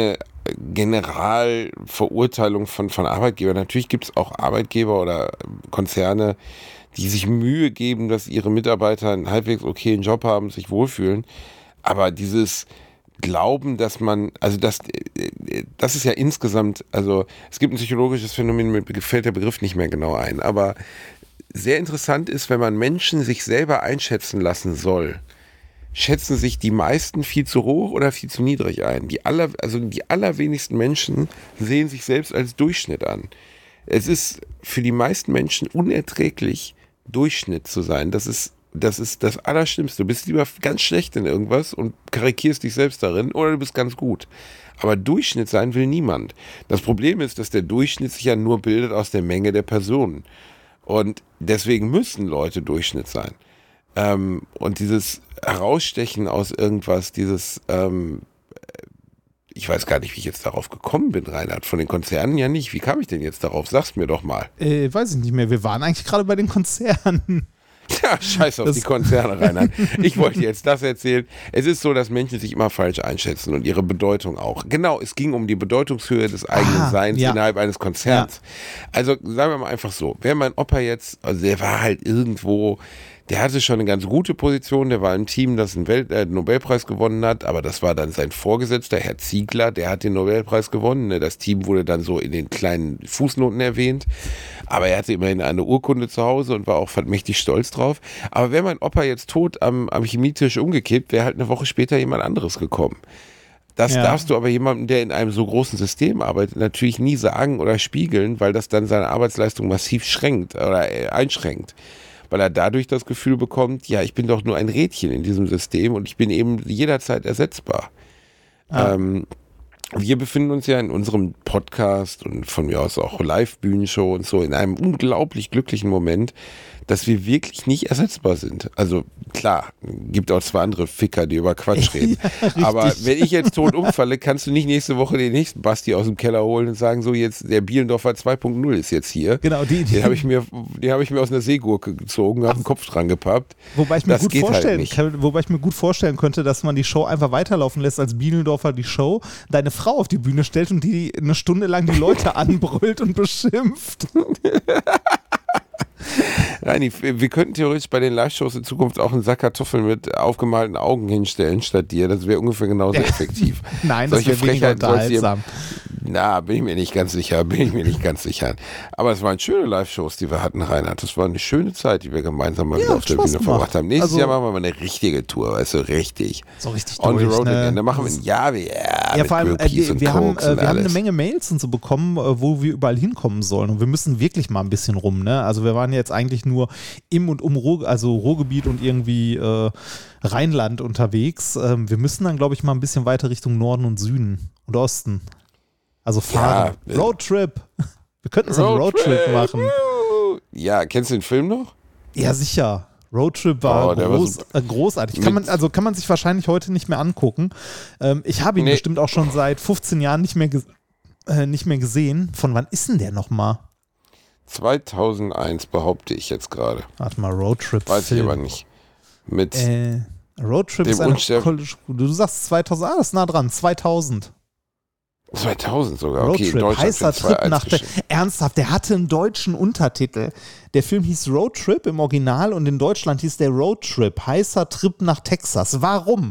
Generalverurteilung von Arbeitgebern. Natürlich gibt es auch Arbeitgeber oder Konzerne, die sich Mühe geben, dass ihre Mitarbeiter einen halbwegs okayen Job haben, sich wohlfühlen. Aber dieses Glauben, dass man, also das ist ja insgesamt, also es gibt ein psychologisches Phänomen, mir gefällt der Begriff nicht mehr genau ein, aber sehr interessant ist, wenn man Menschen sich selber einschätzen lassen soll, schätzen sich die meisten viel zu hoch oder viel zu niedrig ein. Die allerwenigsten Menschen sehen sich selbst als Durchschnitt an. Es ist für die meisten Menschen unerträglich, Durchschnitt zu sein. Das ist das Allerschlimmste. Du bist lieber ganz schlecht in irgendwas und karikierst dich selbst darin oder du bist ganz gut. Aber Durchschnitt sein will niemand. Das Problem ist, dass der Durchschnitt sich ja nur bildet aus der Menge der Personen. Und deswegen müssen Leute Durchschnitt sein. Und dieses Herausstechen aus irgendwas, ich weiß gar nicht, wie ich jetzt darauf gekommen bin, Reinhard, von den Konzernen ja nicht. Wie kam ich denn jetzt darauf? Sag's mir doch mal. Weiß ich nicht mehr. Wir waren eigentlich gerade bei den Konzernen. Ja, scheiß auf die Konzerne, Reinhard. Ich wollte jetzt das erzählen. Es ist so, dass Menschen sich immer falsch einschätzen und ihre Bedeutung auch. Genau, es ging um die Bedeutungshöhe des eigenen Seins innerhalb eines Konzerns. Ja. Also sagen wir mal einfach so, wäre mein Opa jetzt, also der war halt irgendwo, der hatte schon eine ganz gute Position, der war im Team, das einen Nobelpreis gewonnen hat, aber das war dann sein Vorgesetzter, Herr Ziegler, der hat den Nobelpreis gewonnen. Das Team wurde dann so in den kleinen Fußnoten erwähnt, aber er hatte immerhin eine Urkunde zu Hause und war auch mächtig stolz drauf. Aber wäre mein Opa jetzt tot am Chemietisch umgekippt, wäre halt eine Woche später jemand anderes gekommen. Das darfst du aber jemandem, der in einem so großen System arbeitet, natürlich nie sagen oder spiegeln, weil das dann seine Arbeitsleistung massiv einschränkt. Weil er dadurch das Gefühl bekommt, ja, ich bin doch nur ein Rädchen in diesem System und ich bin eben jederzeit ersetzbar. Wir befinden uns ja in unserem Podcast und von mir aus auch Live-Bühnenshow und so in einem unglaublich glücklichen Moment, dass wir wirklich nicht ersetzbar sind. Also klar, gibt auch zwei andere Ficker, die über Quatsch reden. Ja, aber wenn ich jetzt tot umfalle, kannst du nicht nächste Woche den nächsten Basti aus dem Keller holen und sagen, so jetzt der Bielendorfer 2.0 ist jetzt hier. Genau, den habe ich mir aus einer Seegurke gezogen, habe den Kopf dran gepappt. Wobei ich mir gut vorstellen könnte, dass man die Show einfach weiterlaufen lässt als Bielendorfer die Show, deine Frau auf die Bühne stellt und die eine Stunde lang die Leute anbrüllt und beschimpft. Reini, wir könnten theoretisch bei den Live-Shows in Zukunft auch einen Sack Kartoffeln mit aufgemalten Augen hinstellen statt dir. Das wäre ungefähr genauso effektiv. Nein, das wäre weniger unterhaltsam. Bin ich mir nicht ganz sicher. Aber es waren schöne Live-Shows, die wir hatten, Reinhard. Das war eine schöne Zeit, die wir gemeinsam mal wieder auf der Bühne verbracht haben. Nächstes Jahr machen wir mal eine richtige Tour, weißt du, richtig. So richtig On the road ne? again. Dann machen wir vor allem, wir haben eine Menge Mails und so bekommen, wo wir überall hinkommen sollen. Und wir müssen wirklich mal ein bisschen rum, ne? Also wir waren jetzt eigentlich nur im und um Ruhrgebiet und irgendwie Rheinland unterwegs. Wir müssen dann, glaube ich, mal ein bisschen weiter Richtung Norden und Süden und Osten. Also fahren. Ja, Roadtrip. Wir könnten so einen Roadtrip machen. Ja, kennst du den Film noch? Ja, sicher. Roadtrip war großartig. Kann man sich wahrscheinlich heute nicht mehr angucken. Ich habe ihn bestimmt auch schon seit 15 Jahren nicht mehr gesehen. Von wann ist denn der nochmal? 2001 behaupte ich jetzt gerade. Warte mal, Roadtrip. Weiß ich aber nicht. Mit Roadtrip ist du sagst 2000, das ist nah dran, 2000. 2000 sogar, okay. Roadtrip, heißer Trip nach ernsthaft, der hatte einen deutschen Untertitel. Der Film hieß Roadtrip im Original und in Deutschland hieß der Roadtrip, heißer Trip nach Texas. Warum?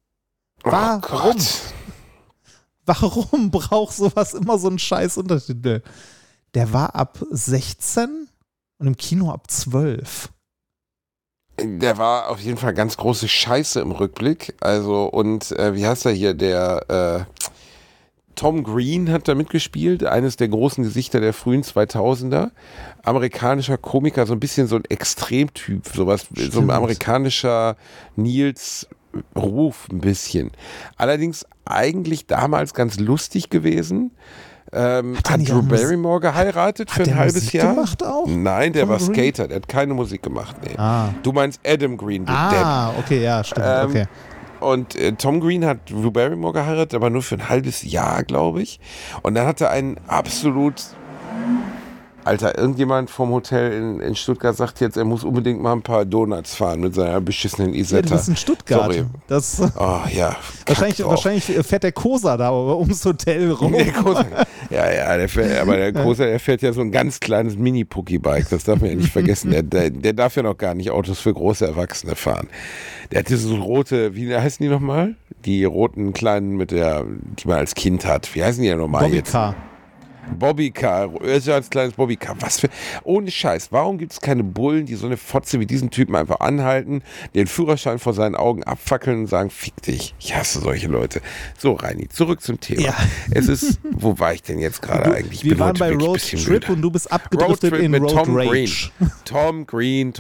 Warum braucht sowas immer so einen scheiß Untertitel? Der war ab 16 und im Kino ab 12. Der war auf jeden Fall ganz große Scheiße im Rückblick. Also, und wie heißt er hier, der Tom Green hat da mitgespielt, eines der großen Gesichter der frühen 2000er. Amerikanischer Komiker, so ein bisschen so ein Extremtyp, sowas, so ein amerikanischer Nils Ruf ein bisschen. Allerdings eigentlich damals ganz lustig gewesen. Hat Drew Barrymore geheiratet für ein halbes Jahr? Gemacht auch? Nein, der war Skater, der hat keine Musik gemacht. Nee. Du meinst Adam Green, okay, ja, stimmt, okay. Und Tom Green hat Drew Barrymore geheiratet, aber nur für ein halbes Jahr, glaube ich. Und dann hat er einen absolut Alter, irgendjemand vom Hotel in Stuttgart sagt jetzt, er muss unbedingt mal ein paar Donuts fahren mit seiner beschissenen Isetta. Ja, das ist in Stuttgart. Sorry. Das, ja. wahrscheinlich fährt der Kosa da ums Hotel rum. Der Kosa, der fährt ja so ein ganz kleines Mini-Pucki-Bike, das darf man ja nicht vergessen. Der darf ja noch gar nicht Autos für große Erwachsene fahren. Der hat diese rote, wie heißen die nochmal? Die roten kleinen die man als Kind hat. Wie heißen die ja nochmal jetzt? Bobbycar, als kleines Bobbycar. Was für, ohne Scheiß, warum gibt es keine Bullen, die so eine Fotze wie diesen Typen einfach anhalten, den Führerschein vor seinen Augen abfackeln und sagen, fick dich, ich hasse solche Leute. So, Reini, zurück zum Thema. Ja. Es ist, wo war ich denn jetzt gerade eigentlich? Wir waren bei Road Trip und du bist abgedriftet in Road Rage. Tom Green.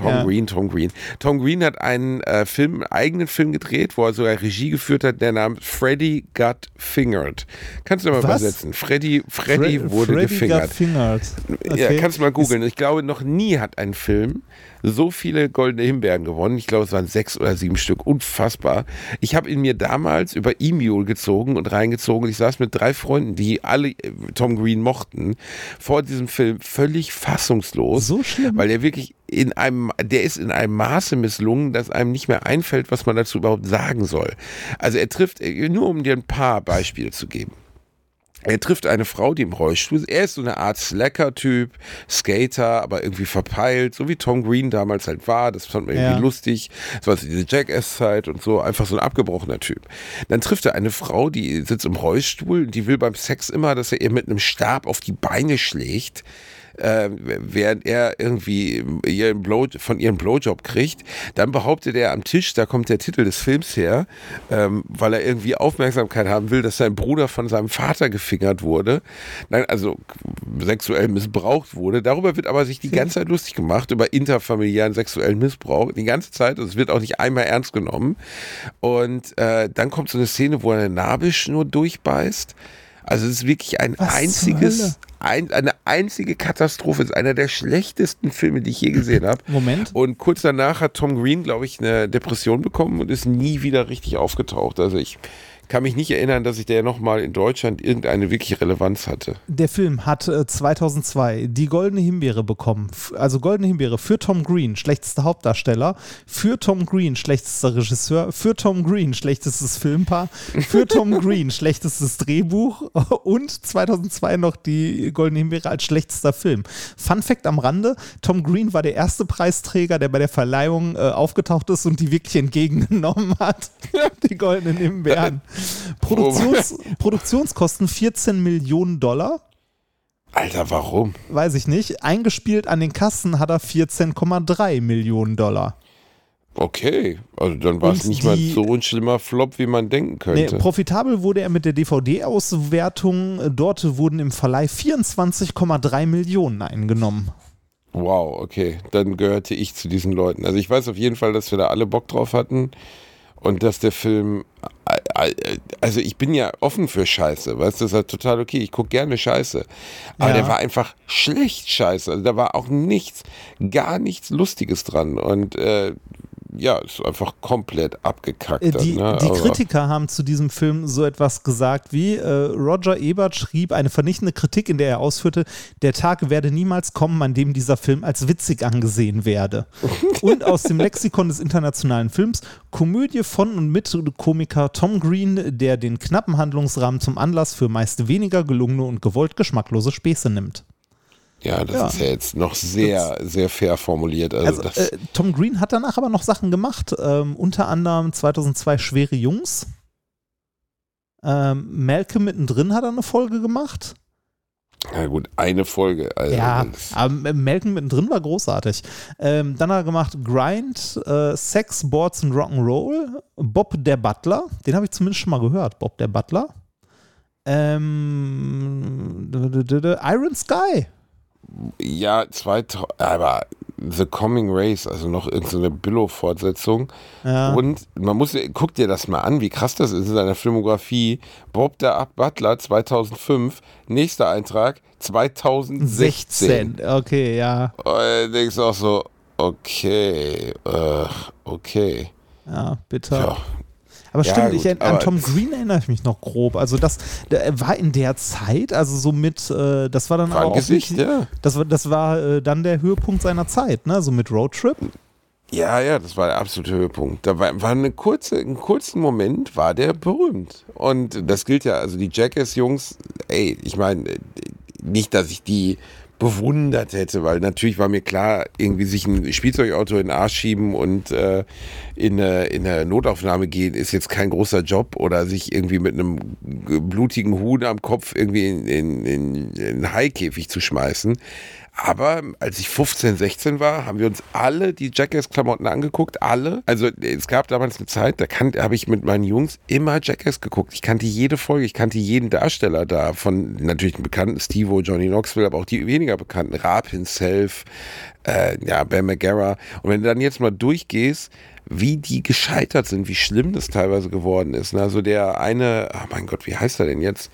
Tom Green hat einen eigenen Film gedreht, wo er sogar Regie geführt hat, der Name Freddy Got Fingered. Kannst du mal übersetzen? Freddy wurde gefingert. Okay. Ja, kannst du mal googeln. Ich glaube, noch nie hat ein Film so viele goldene Himbeeren gewonnen. Ich glaube, es waren 6 oder 7 Stück. Unfassbar. Ich habe ihn mir damals über E-Mule gezogen und reingezogen. Ich saß mit 3 Freunden, die alle Tom Green mochten, vor diesem Film völlig fassungslos. So schlimm? Weil er wirklich der ist in einem Maße misslungen, dass einem nicht mehr einfällt, was man dazu überhaupt sagen soll. Also er trifft, nur um dir ein paar Beispiele zu geben. Er trifft eine Frau, die im Rollstuhl ist. Er ist so eine Art Slacker-Typ, Skater, aber irgendwie verpeilt, so wie Tom Green damals halt war. Das fand man irgendwie lustig. Das war so diese Jackass-Zeit und so. Einfach so ein abgebrochener Typ. Dann trifft er eine Frau, die sitzt im Rollstuhl. Die will beim Sex immer, dass er ihr mit einem Stab auf die Beine schlägt. Während er irgendwie von ihrem Blowjob kriegt, dann behauptet er am Tisch, da kommt der Titel des Films her, weil er irgendwie Aufmerksamkeit haben will, dass sein Bruder von seinem Vater gefingert wurde, also sexuell missbraucht wurde. Darüber wird aber sich die ganze Zeit lustig gemacht, über interfamiliären sexuellen Missbrauch, die ganze Zeit, es wird auch nicht einmal ernst genommen. Und dann kommt so eine Szene, wo er eine Nabelschnur durchbeißt. Also es ist wirklich eine einzige Katastrophe. Es ist einer der schlechtesten Filme, die ich je gesehen habe. Moment. Und kurz danach hat Tom Green, glaube ich, eine Depression bekommen und ist nie wieder richtig aufgetaucht. Also ich kann mich nicht erinnern, dass der nochmal in Deutschland irgendeine wirkliche Relevanz hatte. Der Film hat 2002 die Goldene Himbeere bekommen. Also Goldene Himbeere für Tom Green, schlechtester Hauptdarsteller, für Tom Green, schlechtester Regisseur, für Tom Green, schlechtestes Filmpaar, für Tom Green, schlechtestes Drehbuch und 2002 noch die Goldene Himbeere als schlechtester Film. Fun Fact am Rande, Tom Green war der erste Preisträger, der bei der Verleihung aufgetaucht ist und die wirklich entgegengenommen hat. Die Goldenen Himbeeren. Produktionskosten $14 Millionen. Alter, warum? Weiß ich nicht. Eingespielt an den Kassen hat er $14,3 Millionen. Okay, also dann war es nicht mal so ein schlimmer Flop, wie man denken könnte. Nee, profitabel wurde er mit der DVD-Auswertung. Dort wurden im Verleih 24,3 Millionen eingenommen. Wow, okay, dann gehörte ich zu diesen Leuten. Also ich weiß auf jeden Fall, dass wir da alle Bock drauf hatten. Und dass der Film, also ich bin ja offen für Scheiße, weißt du, das ist halt total okay, ich gucke gerne Scheiße, aber der war einfach schlecht Scheiße, also da war auch gar nichts Lustiges dran und ist einfach komplett abgekackt. Die Kritiker haben zu diesem Film so etwas gesagt wie, Roger Ebert schrieb eine vernichtende Kritik, in der er ausführte, der Tag werde niemals kommen, an dem dieser Film als witzig angesehen werde. Und aus dem Lexikon des internationalen Films, Komödie von und mit Komiker Tom Green, der den knappen Handlungsrahmen zum Anlass für meist weniger gelungene und gewollt geschmacklose Späße nimmt. Ja, das ist ja jetzt noch sehr, sehr fair formuliert. Also Tom Green hat danach aber noch Sachen gemacht, unter anderem 2002 Schwere Jungs. Malcolm mittendrin hat er eine Folge gemacht. Ja gut, eine Folge. Also aber Malcolm mittendrin war großartig. Dann hat er gemacht Grind, Sex, Boards und Rock'n'Roll, Bob der Butler, den habe ich zumindest schon mal gehört, Bob der Butler. Iron Sky. Ja, aber The Coming Race, also noch irgendeine Billow-Fortsetzung. Ja. Und guck dir das mal an, wie krass das ist in seiner Filmografie. Bob der Butler 2005, nächster Eintrag 2016. Okay, ja. Und du denkst auch so, okay. Ja, bitter. Ja. Aber Ja, stimmt, gut, an Tom Green erinnere ich mich noch grob. Also das war in der Zeit, also so mit, das war dann War aber ein auch Gesicht, nicht, ja. das war dann der Höhepunkt seiner Zeit, ne? So mit Roadtrip. Ja, das war der absolute Höhepunkt. Da war einen kurzen Moment war der berühmt. Und das gilt ja, also die Jackass-Jungs, ich meine, nicht, dass ich die bewundert hätte, weil natürlich war mir klar, irgendwie sich ein Spielzeugauto in den Arsch schieben und in eine Notaufnahme gehen, ist jetzt kein großer Job, oder sich irgendwie mit einem blutigen Huhn am Kopf irgendwie in einen Haikäfig zu schmeißen. Aber als ich 15, 16 war, haben wir uns alle die Jackass-Klamotten angeguckt, alle. Also es gab damals eine Zeit, da habe ich mit meinen Jungs immer Jackass geguckt. Ich kannte jede Folge, ich kannte jeden Darsteller da, von natürlich den bekannten Steve-O, Johnny Knoxville, aber auch die weniger bekannten, Raab himself, Bam Margera. Und wenn du dann jetzt mal durchgehst, wie die gescheitert sind, wie schlimm das teilweise geworden ist. Also der eine, oh mein Gott, wie heißt er denn jetzt?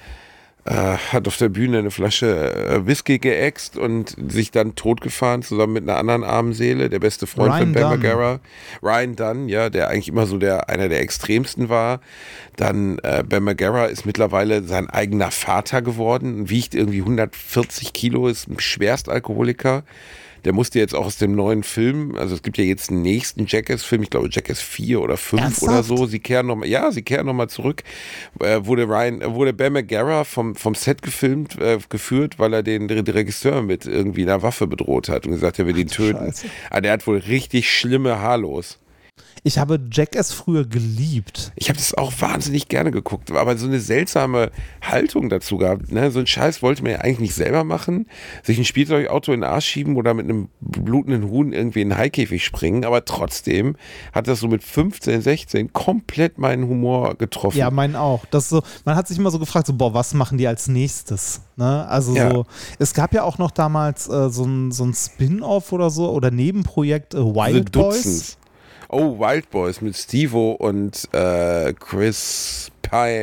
Hat auf der Bühne eine Flasche Whisky geäxt und sich dann totgefahren, zusammen mit einer anderen armen Seele, der beste Freund von Bam Margera. Ryan Dunn, ja, der eigentlich immer so einer der extremsten war. Dann Bam Margera ist mittlerweile sein eigener Vater geworden, wiegt irgendwie 140 Kilo, ist ein Schwerstalkoholiker. Der musste jetzt auch aus dem neuen Film, also es gibt ja jetzt einen nächsten Jackass-Film, ich glaube Jackass 4 oder 5 Ernsthaft? oder so. Sie kehren nochmal zurück. Wurde Bam Margera vom Set geführt, weil er den Regisseur mit irgendwie einer Waffe bedroht hat und gesagt, er will ihn töten. Scheiße. Aber der hat wohl richtig schlimme Haarlos. Ich habe Jackass früher geliebt. Ich habe das auch wahnsinnig gerne geguckt, aber so eine seltsame Haltung dazu gehabt. Ne? So ein Scheiß wollte man ja eigentlich nicht selber machen, sich ein Spielzeugauto in den Arsch schieben oder mit einem blutenden Huhn irgendwie in einen Haikäfig springen, aber trotzdem hat das so mit 15, 16 komplett meinen Humor getroffen. Ja, meinen auch. Das so, man hat sich immer so gefragt, so, was machen die als nächstes? Ne? Also so, es gab ja auch noch damals so ein Spin-Off oder so oder Nebenprojekt Wild Boys. Oh, Wild Boys mit Steve-O und Chris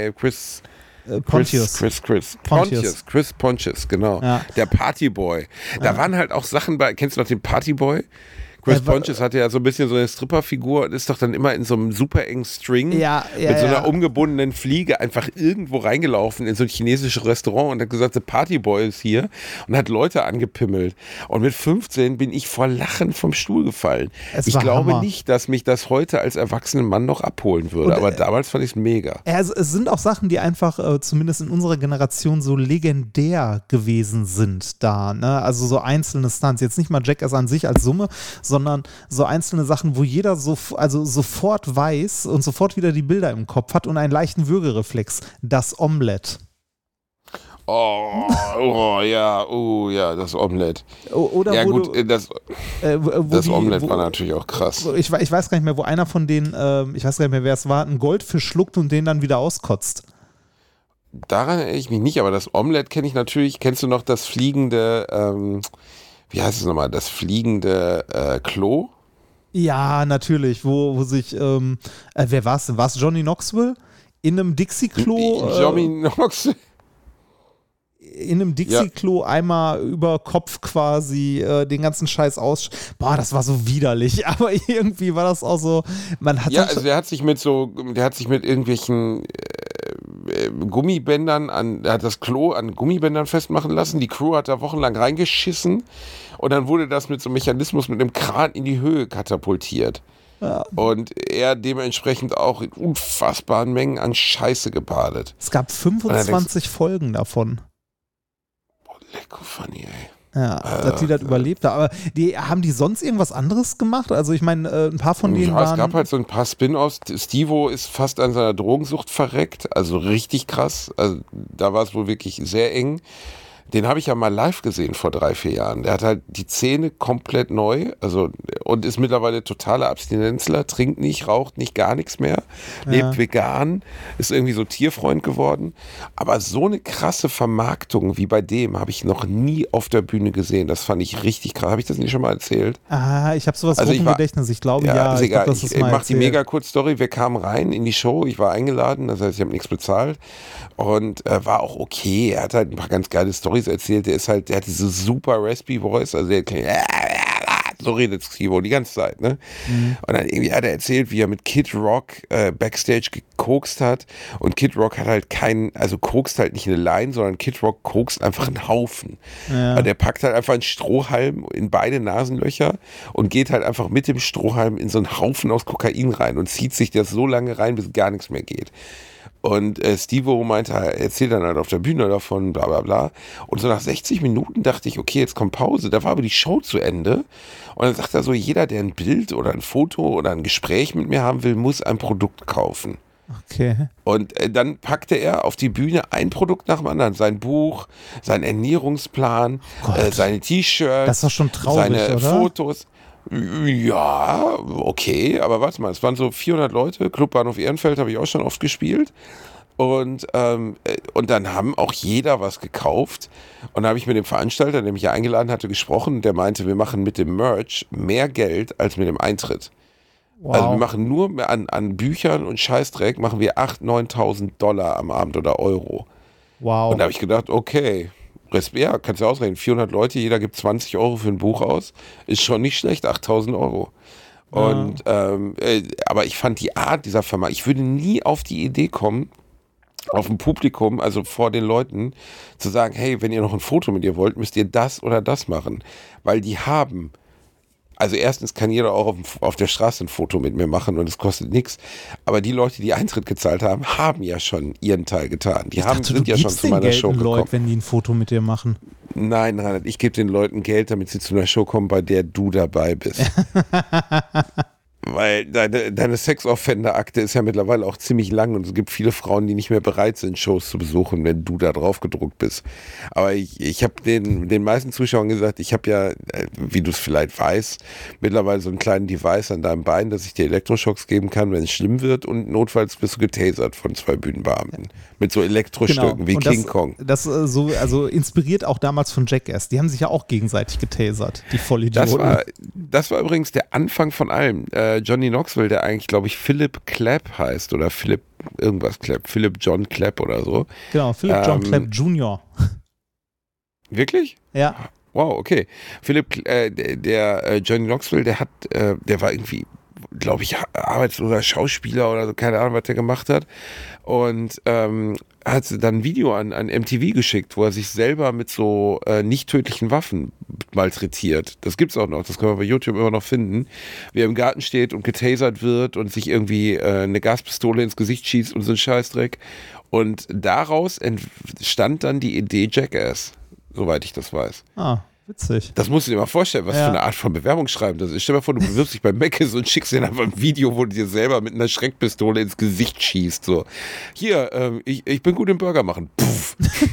Pontius, genau. Ja. Der Partyboy. Da waren halt auch Sachen bei, kennst du noch den Partyboy? Chris Pontius hatte ja so ein bisschen so eine Stripperfigur und ist doch dann immer in so einem super engen String mit so einer umgebundenen Fliege einfach irgendwo reingelaufen in so ein chinesisches Restaurant und hat gesagt, der Partyboy ist hier, und hat Leute angepimmelt. Und mit 15 bin ich vor Lachen vom Stuhl gefallen. Ich glaube nicht, dass mich das heute als erwachsener Mann noch abholen würde, aber damals fand ich es mega. Also es sind auch Sachen, die einfach zumindest in unserer Generation so legendär gewesen sind da. Ne? Also so einzelne Stunts, jetzt nicht mal Jackass an sich als Summe, sondern so einzelne Sachen, wo jeder sofort weiß und sofort wieder die Bilder im Kopf hat und einen leichten Würgereflex. Das Omelett. Ja, das Omelett. Oder ja wo gut, das Omelett war natürlich auch krass. Ich weiß gar nicht mehr, wo einer von denen, ich weiß gar nicht mehr, wer es war, einen Goldfisch schluckt und den dann wieder auskotzt. Daran erinnere ich mich nicht, aber das Omelett kenne ich natürlich. Kennst du noch das fliegende, wie heißt es nochmal, das fliegende Klo? Ja, natürlich, wo sich, wer war es denn? War es Johnny Knoxville? In einem Dixie-Klo? Johnny Knoxville? In einem Dixie-Klo einmal über Kopf quasi den ganzen Scheiß das war so widerlich, aber irgendwie war das auch so, man hat also der hat sich mit irgendwelchen Gummibändern er hat das Klo an Gummibändern festmachen lassen, die Crew hat da wochenlang reingeschissen und dann wurde das mit so einem Mechanismus mit einem Kran in die Höhe katapultiert. Ja. Und er dementsprechend auch in unfassbaren Mengen an Scheiße gebadet. Es gab 25 Folgen davon. Lecko funny, ey. Ja, dass die das überlebt haben. Aber haben die sonst irgendwas anderes gemacht? Also ich meine, ein paar von denen waren... Es gab halt so ein paar Spin-Offs. Steve-O ist fast an seiner Drogensucht verreckt. Also richtig krass. Also da war es wohl wirklich sehr eng. Den habe ich ja mal live gesehen vor 3-4 Jahren. Der hat halt die Zähne komplett neu, und ist mittlerweile totaler Abstinenzler, trinkt nicht, raucht nicht, gar nichts mehr, lebt vegan, ist irgendwie so Tierfreund geworden. Aber so eine krasse Vermarktung wie bei dem habe ich noch nie auf der Bühne gesehen. Das fand ich richtig krass. Habe ich das nicht schon mal erzählt? Ich habe sowas im Gedächtnis. Ich glaube, ist egal. Ich mache die mega kurz Story. Wir kamen rein in die Show. Ich war eingeladen, das heißt, ich habe nichts bezahlt und war auch okay. Er hat halt ein paar ganz geile Storys erzählt. Der hat diese super raspy Voice, also der klingt So redet Steve-O die ganze Zeit, ne? Und dann irgendwie hat er erzählt, wie er mit Kid Rock Backstage gekokst hat. Und Kid Rock hat halt kokst halt nicht eine Line, sondern Kid Rock kokst einfach einen Haufen. Ja. Also der packt halt einfach einen Strohhalm in beide Nasenlöcher und geht halt einfach mit dem Strohhalm in so einen Haufen aus Kokain rein und zieht sich das so lange rein, bis gar nichts mehr geht. Und Steve-O meinte, er erzählt dann halt auf der Bühne davon, bla bla bla. Und so nach 60 Minuten dachte ich, okay, jetzt kommt Pause. Da war aber die Show zu Ende. Und dann sagt er so, jeder, der ein Bild oder ein Foto oder ein Gespräch mit mir haben will, muss ein Produkt kaufen. Okay. Und dann packte er auf die Bühne ein Produkt nach dem anderen. Sein Buch, sein Ernährungsplan, seine T-Shirts, das ist doch schon traurig, seine oder? Fotos. Ja, okay, aber warte mal, es waren so 400 Leute, Clubbahnhof Ehrenfeld habe ich auch schon oft gespielt und dann haben auch jeder was gekauft und da habe ich mit dem Veranstalter, der mich ja eingeladen hatte, gesprochen und der meinte, wir machen mit dem Merch mehr Geld als mit dem Eintritt. Wow. Also wir machen nur an Büchern und Scheißdreck, machen wir 8.000, 9.000 Dollar am Abend oder Euro. Wow. Und da habe ich gedacht, okay, ja, kannst du ausrechnen, 400 Leute, jeder gibt 20 Euro für ein Buch aus, ist schon nicht schlecht, 8.000 Euro. Und, aber ich fand die Art dieser Firma, ich würde nie auf die Idee kommen, auf dem Publikum, also vor den Leuten, zu sagen, hey, wenn ihr noch ein Foto mit ihr wollt, müsst ihr das oder das machen. Weil die haben, also erstens kann jeder auch auf der Straße ein Foto mit mir machen und es kostet nichts. Aber die Leute, die Eintritt gezahlt haben, haben ja schon ihren Teil getan. Sind ja schon zu meiner Show gekommen. Leute, wenn die ein Foto mit dir machen. Nein, Reinhard, ich gebe den Leuten Geld, damit sie zu einer Show kommen, bei der du dabei bist. Weil deine Sex-Offender-Akte ist ja mittlerweile auch ziemlich lang und es gibt viele Frauen, die nicht mehr bereit sind, Shows zu besuchen, wenn du da drauf gedruckt bist. Aber ich habe den meisten Zuschauern gesagt, ich habe ja, wie du es vielleicht weißt, mittlerweile so einen kleinen Device an deinem Bein, dass ich dir Elektroschocks geben kann, wenn es schlimm wird und notfalls bist du getasert von 2 Bühnenbeamten. Mit so Elektrostöcken wie und King Kong. Das also inspiriert auch damals von Jackass. Die haben sich ja auch gegenseitig getasert, die Vollidioten. Das war übrigens der Anfang von allem. Johnny Knoxville, der eigentlich, glaube ich, Philip Clapp heißt oder Philip irgendwas Clapp, Philip John Clapp oder so. Genau, Philip John Clapp Jr. Wirklich? Ja. Wow, okay. Philip, der Johnny Knoxville, der war irgendwie, glaube ich, arbeitsloser Schauspieler oder so, keine Ahnung, was der gemacht hat. Und hat dann ein Video an MTV geschickt, wo er sich selber mit so nicht tödlichen Waffen malträtiert. Das gibt's auch noch, das kann man bei YouTube immer noch finden. Wie er im Garten steht und getasert wird und sich irgendwie eine Gaspistole ins Gesicht schießt und so ein Scheißdreck. Und daraus entstand dann die Idee Jackass, soweit ich das weiß. Ah. Witzig. Das musst du dir mal vorstellen, was für eine Art von Bewerbungsschreiben das ist. Stell dir mal vor, du bewirbst dich bei Mc's und schickst dir einfach ein Video, wo du dir selber mit einer Schreckpistole ins Gesicht schießt. So, hier, ich bin gut im Burger machen. Puff.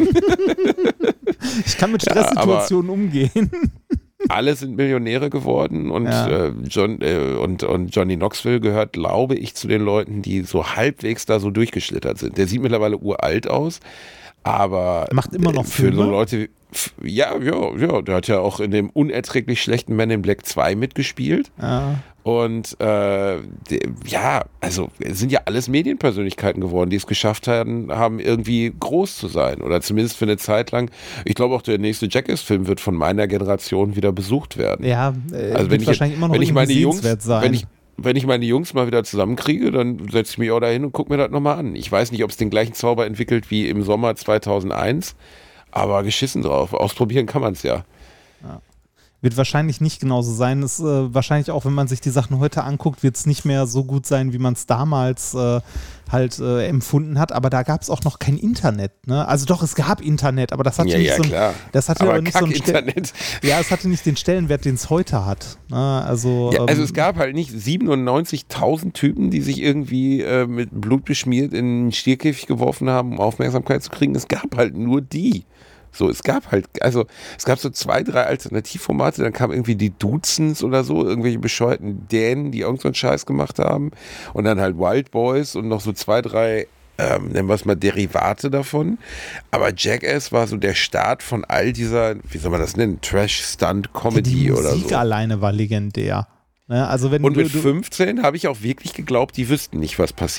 Ich kann mit Stresssituationen umgehen. Alle sind Millionäre geworden und Johnny Knoxville gehört, glaube ich, zu den Leuten, die so halbwegs da so durchgeschlittert sind. Der sieht mittlerweile uralt aus, aber macht immer noch für so Leute. Ja, der hat ja auch in dem unerträglich schlechten Men in Black 2 mitgespielt. Ja. Und also es sind ja alles Medienpersönlichkeiten geworden, die es geschafft haben, irgendwie groß zu sein. Oder zumindest für eine Zeit lang. Ich glaube auch, der nächste Jackass-Film wird von meiner Generation wieder besucht werden. Ja, also wenn wahrscheinlich immer noch sehenswert sein. Wenn ich meine Jungs mal wieder zusammenkriege, dann setze ich mich auch dahin und gucke mir das nochmal an. Ich weiß nicht, ob es den gleichen Zauber entwickelt wie im Sommer 2001. Aber geschissen drauf. Ausprobieren kann man es ja. Wird wahrscheinlich nicht genauso sein. Ist wahrscheinlich auch, wenn man sich die Sachen heute anguckt, wird es nicht mehr so gut sein, wie man es damals empfunden hat. Aber da gab es auch noch kein Internet. Ne? Also doch, es gab Internet, aber das hatte nicht so klar. Das hatte aber nicht so Internet. Ja, es hatte nicht den Stellenwert, den es heute hat. Ne? Also es gab halt nicht 97.000 Typen, die sich irgendwie mit Blut beschmiert in einen Stierkäfig geworfen haben, um Aufmerksamkeit zu kriegen. Es gab halt nur die. So, es gab so 2, 3 Alternativformate, dann kamen irgendwie die Duzens oder so, irgendwelche bescheuerten Dänen, die irgendeinen Scheiß gemacht haben und dann halt Wild Boys und noch so 2, 3, nennen wir es mal Derivate davon, aber Jackass war so der Start von all dieser, wie soll man das nennen, Trash-Stunt-Comedy oder so. Die Musik alleine war legendär. Ne? Also und mit 15 habe ich auch wirklich geglaubt, die wüssten nicht, was passiert.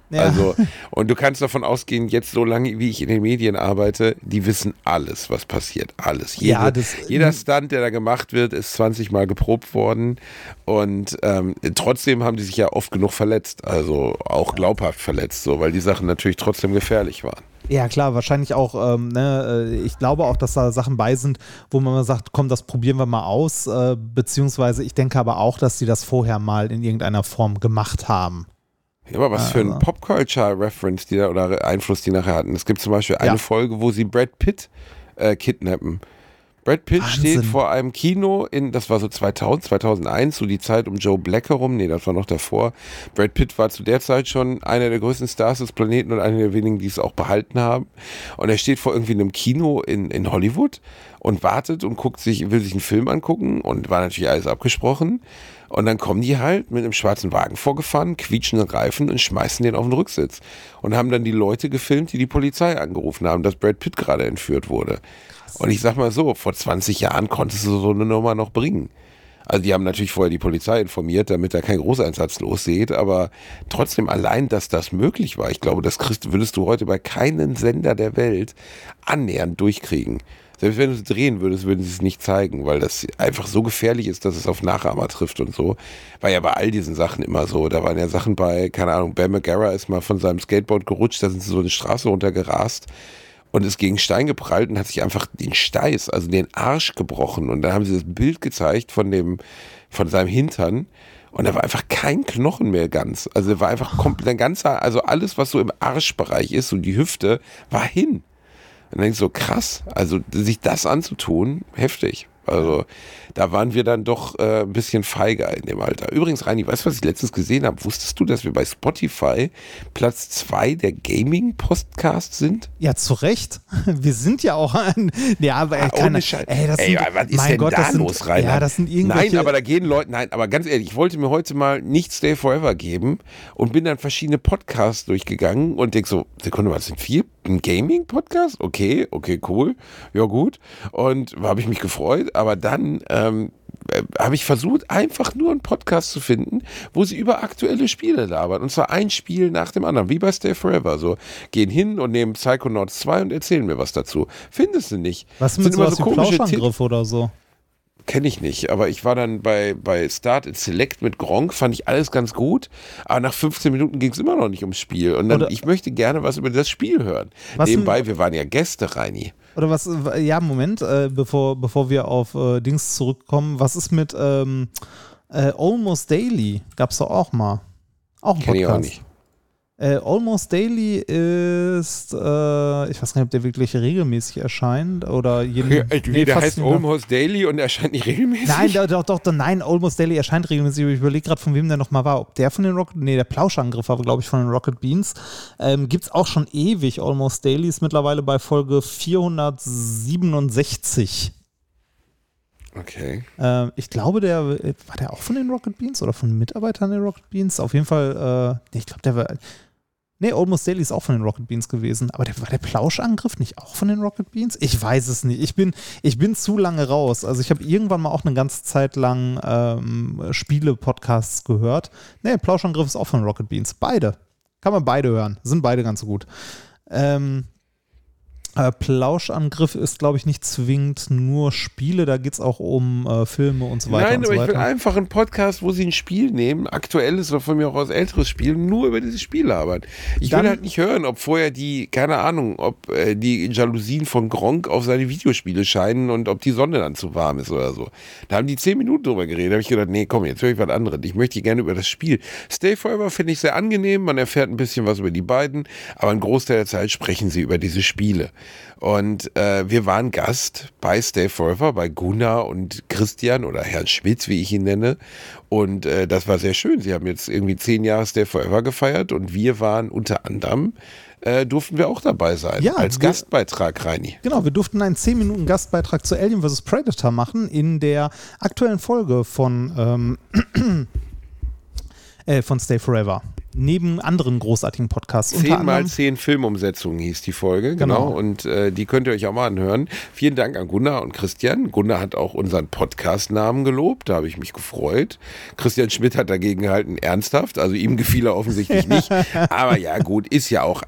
Ja. Also, und du kannst davon ausgehen, jetzt so lange, wie ich in den Medien arbeite, die wissen alles, was passiert. Alles. Jeder Stunt, der da gemacht wird, ist 20 Mal geprobt worden. Und trotzdem haben die sich ja oft genug verletzt. Also auch glaubhaft verletzt, so, weil die Sachen natürlich trotzdem gefährlich waren. Ja, klar, wahrscheinlich auch, ich glaube auch, dass da Sachen bei sind, wo man mal sagt, komm, das probieren wir mal aus, beziehungsweise ich denke aber auch, dass die das vorher mal in irgendeiner Form gemacht haben. Ja, aber was für ein Pop-Culture-Reference oder Einfluss die nachher hatten. Es gibt zum Beispiel eine Folge, wo sie Brad Pitt kidnappen. Brad Pitt steht vor einem Kino das war so 2001, so die Zeit um Joe Black herum. Nee, das war noch davor. Brad Pitt war zu der Zeit schon einer der größten Stars des Planeten und einer der wenigen, die es auch behalten haben. Und er steht vor irgendwie einem Kino in Hollywood und wartet und will sich einen Film angucken und war natürlich alles abgesprochen. Und dann kommen die halt mit einem schwarzen Wagen vorgefahren, quietschenden Reifen und schmeißen den auf den Rücksitz. Und haben dann die Leute gefilmt, die Polizei angerufen haben, dass Brad Pitt gerade entführt wurde. Krass. Und ich sag mal so, vor 20 Jahren konntest du so eine Nummer noch bringen. Also die haben natürlich vorher die Polizei informiert, damit da kein Großeinsatz losgeht, aber trotzdem allein, dass das möglich war, ich glaube, das würdest du heute bei keinem Sender der Welt annähernd durchkriegen. Selbst wenn du es drehen würdest, würden sie es nicht zeigen, weil das einfach so gefährlich ist, dass es auf Nachahmer trifft und so. War ja bei all diesen Sachen immer so. Da waren ja Sachen bei, keine Ahnung, Bam Margera ist mal von seinem Skateboard gerutscht, da sind sie so eine Straße runtergerast und ist gegen Stein geprallt und hat sich einfach den Steiß, also den Arsch gebrochen. Und dann haben sie das Bild gezeigt von seinem Hintern und da war einfach kein Knochen mehr ganz. Also er war einfach komplett, also alles, was so im Arschbereich ist und die Hüfte, war hin. Und dann denkst du so, krass, also sich das anzutun, heftig. Also da waren wir dann doch ein bisschen feiger in dem Alter. Übrigens, Reini, weißt du, was ich letztens gesehen habe? Wusstest du, dass wir bei Spotify Platz 2 der Gaming-Podcasts sind? Ja, zu Recht. Wir sind ja auch an. Ja, aber ohne Scheiß. Was ist denn da los, Reini? Ja, das sind irgendwelche. Nein, aber da gehen Leute. Nein, aber ganz ehrlich, ich wollte mir heute mal nicht Stay Forever geben und bin dann verschiedene Podcasts durchgegangen und denk so, Sekunde, was sind 4? Ein Gaming-Podcast? Okay, cool. Ja, gut. Und habe ich mich gefreut, aber dann habe ich versucht, einfach nur einen Podcast zu finden, wo sie über aktuelle Spiele labern. Und zwar ein Spiel nach dem anderen, wie bei Stay Forever. So, gehen hin und nehmen Psychonauts 2 und erzählen mir was dazu. Findest du nicht? Was mit sowas wie Plauschangriff oder so? Kenne ich nicht, aber ich war dann bei Start and Select mit Gronkh, fand ich alles ganz gut, aber nach 15 Minuten ging es immer noch nicht ums Spiel und dann, ich möchte gerne was über das Spiel hören. Nebenbei, wir waren ja Gäste, Reini. Oder was, ja, Moment, bevor wir auf Dings zurückkommen, was ist mit Almost Daily? Gab's doch auch mal. Auch ein Podcast. Kenn ich auch nicht. Almost Daily ist, ich weiß gar nicht, ob der wirklich regelmäßig erscheint oder der heißt Almost Daily und erscheint nicht regelmäßig? Nein, nein, Almost Daily erscheint regelmäßig. Ich überlege gerade, von wem der nochmal war. Ob der von den der Plauschangriff war, glaube ich, von den Rocket Beans. Gibt's auch schon ewig. Almost Daily ist mittlerweile bei Folge 467. Okay. Ich glaube, war der auch von den Rocket Beans oder von Mitarbeitern der Rocket Beans? Auf jeden Fall, ich glaube, der war. Nee, Almost Daily ist auch von den Rocket Beans gewesen. Aber war der Plauschangriff nicht auch von den Rocket Beans? Ich weiß es nicht. Ich bin zu lange raus. Also ich habe irgendwann mal auch eine ganze Zeit lang Spiele-Podcasts gehört. Nee, Plauschangriff ist auch von den Rocket Beans. Beide. Kann man beide hören. Sind beide ganz gut. Plauschangriff ist, glaube ich, nicht zwingend nur Spiele, da geht es auch um Filme und so weiter. Nein, aber ich will einfach einen Podcast, wo sie ein Spiel nehmen, aktuelles oder von mir auch aus älteres Spiel, nur über dieses Spiel labern. Ich will halt nicht hören, ob vorher die Jalousien von Gronkh auf seine Videospiele scheinen und ob die Sonne dann zu warm ist oder so. Da haben die 10 Minuten drüber geredet, da habe ich gedacht, nee, komm, jetzt höre ich was anderes. Ich möchte gerne über das Spiel. Stay Forever finde ich sehr angenehm, man erfährt ein bisschen was über die beiden, aber einen Großteil der Zeit sprechen sie über diese Spiele. Und wir waren Gast bei Stay Forever, bei Gunnar und Christian oder Herrn Schmitz, wie ich ihn nenne. Und das war sehr schön. Sie haben jetzt irgendwie 10 Jahre Stay Forever gefeiert und wir waren unter anderem, durften wir auch dabei sein, ja, als Gastbeitrag, Reini. Genau, wir durften einen 10 Minuten Gastbeitrag zu Alien vs. Predator machen in der aktuellen Folge von Stay Forever. Neben anderen großartigen Podcasts. 10x10 Filmumsetzungen hieß die Folge, genau. Und die könnt ihr euch auch mal anhören. Vielen Dank an Gunnar und Christian. Gunnar hat auch unseren Podcast-Namen gelobt, da habe ich mich gefreut. Christian Schmidt hat dagegen gehalten, ernsthaft, also ihm gefiel er offensichtlich nicht. Aber ja gut, ist ja auch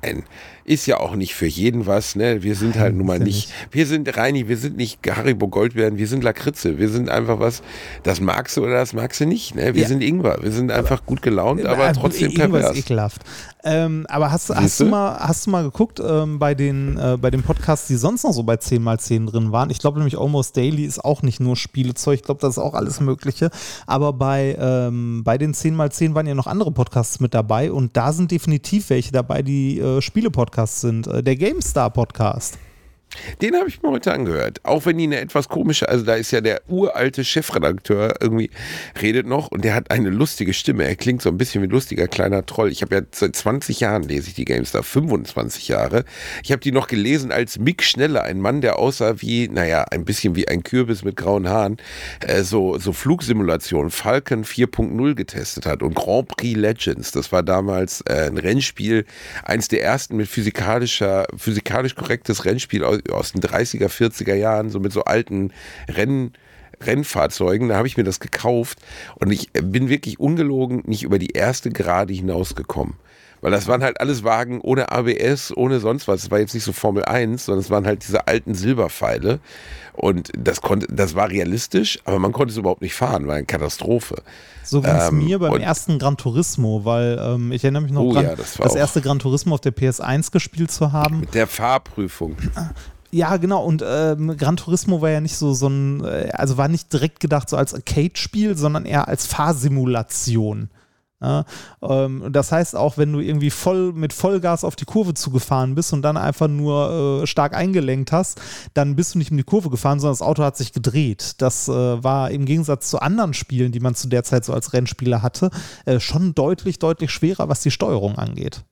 nicht für jeden was, ne? Wir sind halt nun mal nicht, wir sind nicht Haribo Goldbeeren, wir sind Lakritze, wir sind einfach was, das magst du oder das magst du nicht, ne? Wir sind Ingwer, wir sind einfach gut gelaunt, aber trotzdem pervers. Ist ekelhaft. Aber hast du mal geguckt bei den Podcasts, die sonst noch so bei 10x10 drin waren? Ich glaube nämlich Almost Daily ist auch nicht nur Spielezeug, ich glaube, das ist auch alles Mögliche. Aber bei den 10x10 waren ja noch andere Podcasts mit dabei und da sind definitiv welche dabei, die Spiele-Podcasts sind. Der GameStar-Podcast. Den habe ich mir heute angehört. Auch wenn die eine etwas komische, also da ist ja der uralte Chefredakteur irgendwie, redet noch und der hat eine lustige Stimme. Er klingt so ein bisschen wie ein lustiger kleiner Troll. Ich habe ja seit 20 Jahren lese ich die GameStar, 25 Jahre. Ich habe die noch gelesen als Mick Schnelle, ein Mann, der aussah wie, ein bisschen wie ein Kürbis mit grauen Haaren, so Flugsimulation, Falcon 4.0 getestet hat und Grand Prix Legends. Das war damals ein Rennspiel, eins der ersten mit physikalisch korrektes Rennspiel aus den 30er, 40er Jahren, so mit so alten Rennfahrzeugen, da habe ich mir das gekauft und ich bin wirklich ungelogen nicht über die erste Gerade hinausgekommen. Weil das waren halt alles Wagen ohne ABS, ohne sonst was. Es war jetzt nicht so Formel 1, sondern es waren halt diese alten Silberpfeile. Und das war realistisch, aber man konnte es überhaupt nicht fahren, war eine Katastrophe. So ging es mir beim ersten Gran Turismo, weil ich erinnere mich noch dran, das erste Gran Turismo auf der PS1 gespielt zu haben. Mit der Fahrprüfung. Ja, genau. Und Gran Turismo war ja nicht so ein, also war nicht direkt gedacht so als Arcade-Spiel, sondern eher als Fahrsimulation. Ja, das heißt auch, wenn du irgendwie mit Vollgas auf die Kurve zugefahren bist und dann einfach nur stark eingelenkt hast, dann bist du nicht um die Kurve gefahren, sondern das Auto hat sich gedreht. Das war im Gegensatz zu anderen Spielen, die man zu der Zeit so als Rennspieler hatte, schon deutlich, deutlich schwerer, was die Steuerung angeht.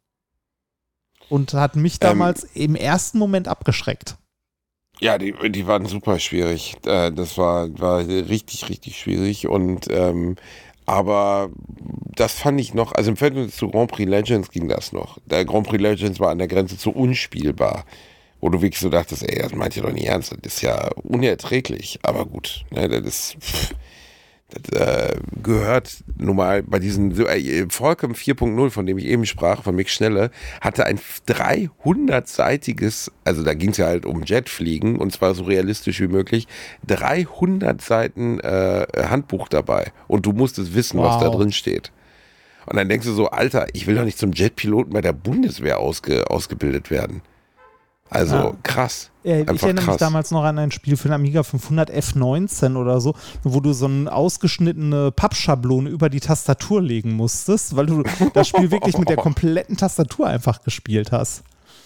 Und hat mich damals im ersten Moment abgeschreckt. Ja, die waren super schwierig. Das war richtig, richtig schwierig und aber das fand ich noch, also im Verhältnis zu Grand Prix Legends ging das noch. Der Grand Prix Legends war an der Grenze zu unspielbar, wo du wirklich so dachtest, ey, das meint ihr doch nicht ernst, das ist ja unerträglich, aber gut, ne, das gehört nun mal bei diesen Falcon 4.0, von dem ich eben sprach, von Mick Schnelle, hatte ein 300-seitiges, also da ging es ja halt um Jetfliegen und zwar so realistisch wie möglich, 300 Seiten Handbuch dabei und du musstest wissen, was da drin steht. Und dann denkst du so, Alter, ich will doch nicht zum Jetpiloten bei der Bundeswehr ausgebildet werden. Also krass. Ich erinnere mich damals noch an ein Spiel für den Amiga 500 F19 oder so, wo du so eine ausgeschnittene Pappschablone über die Tastatur legen musstest, weil du das Spiel wirklich mit der kompletten Tastatur einfach gespielt hast.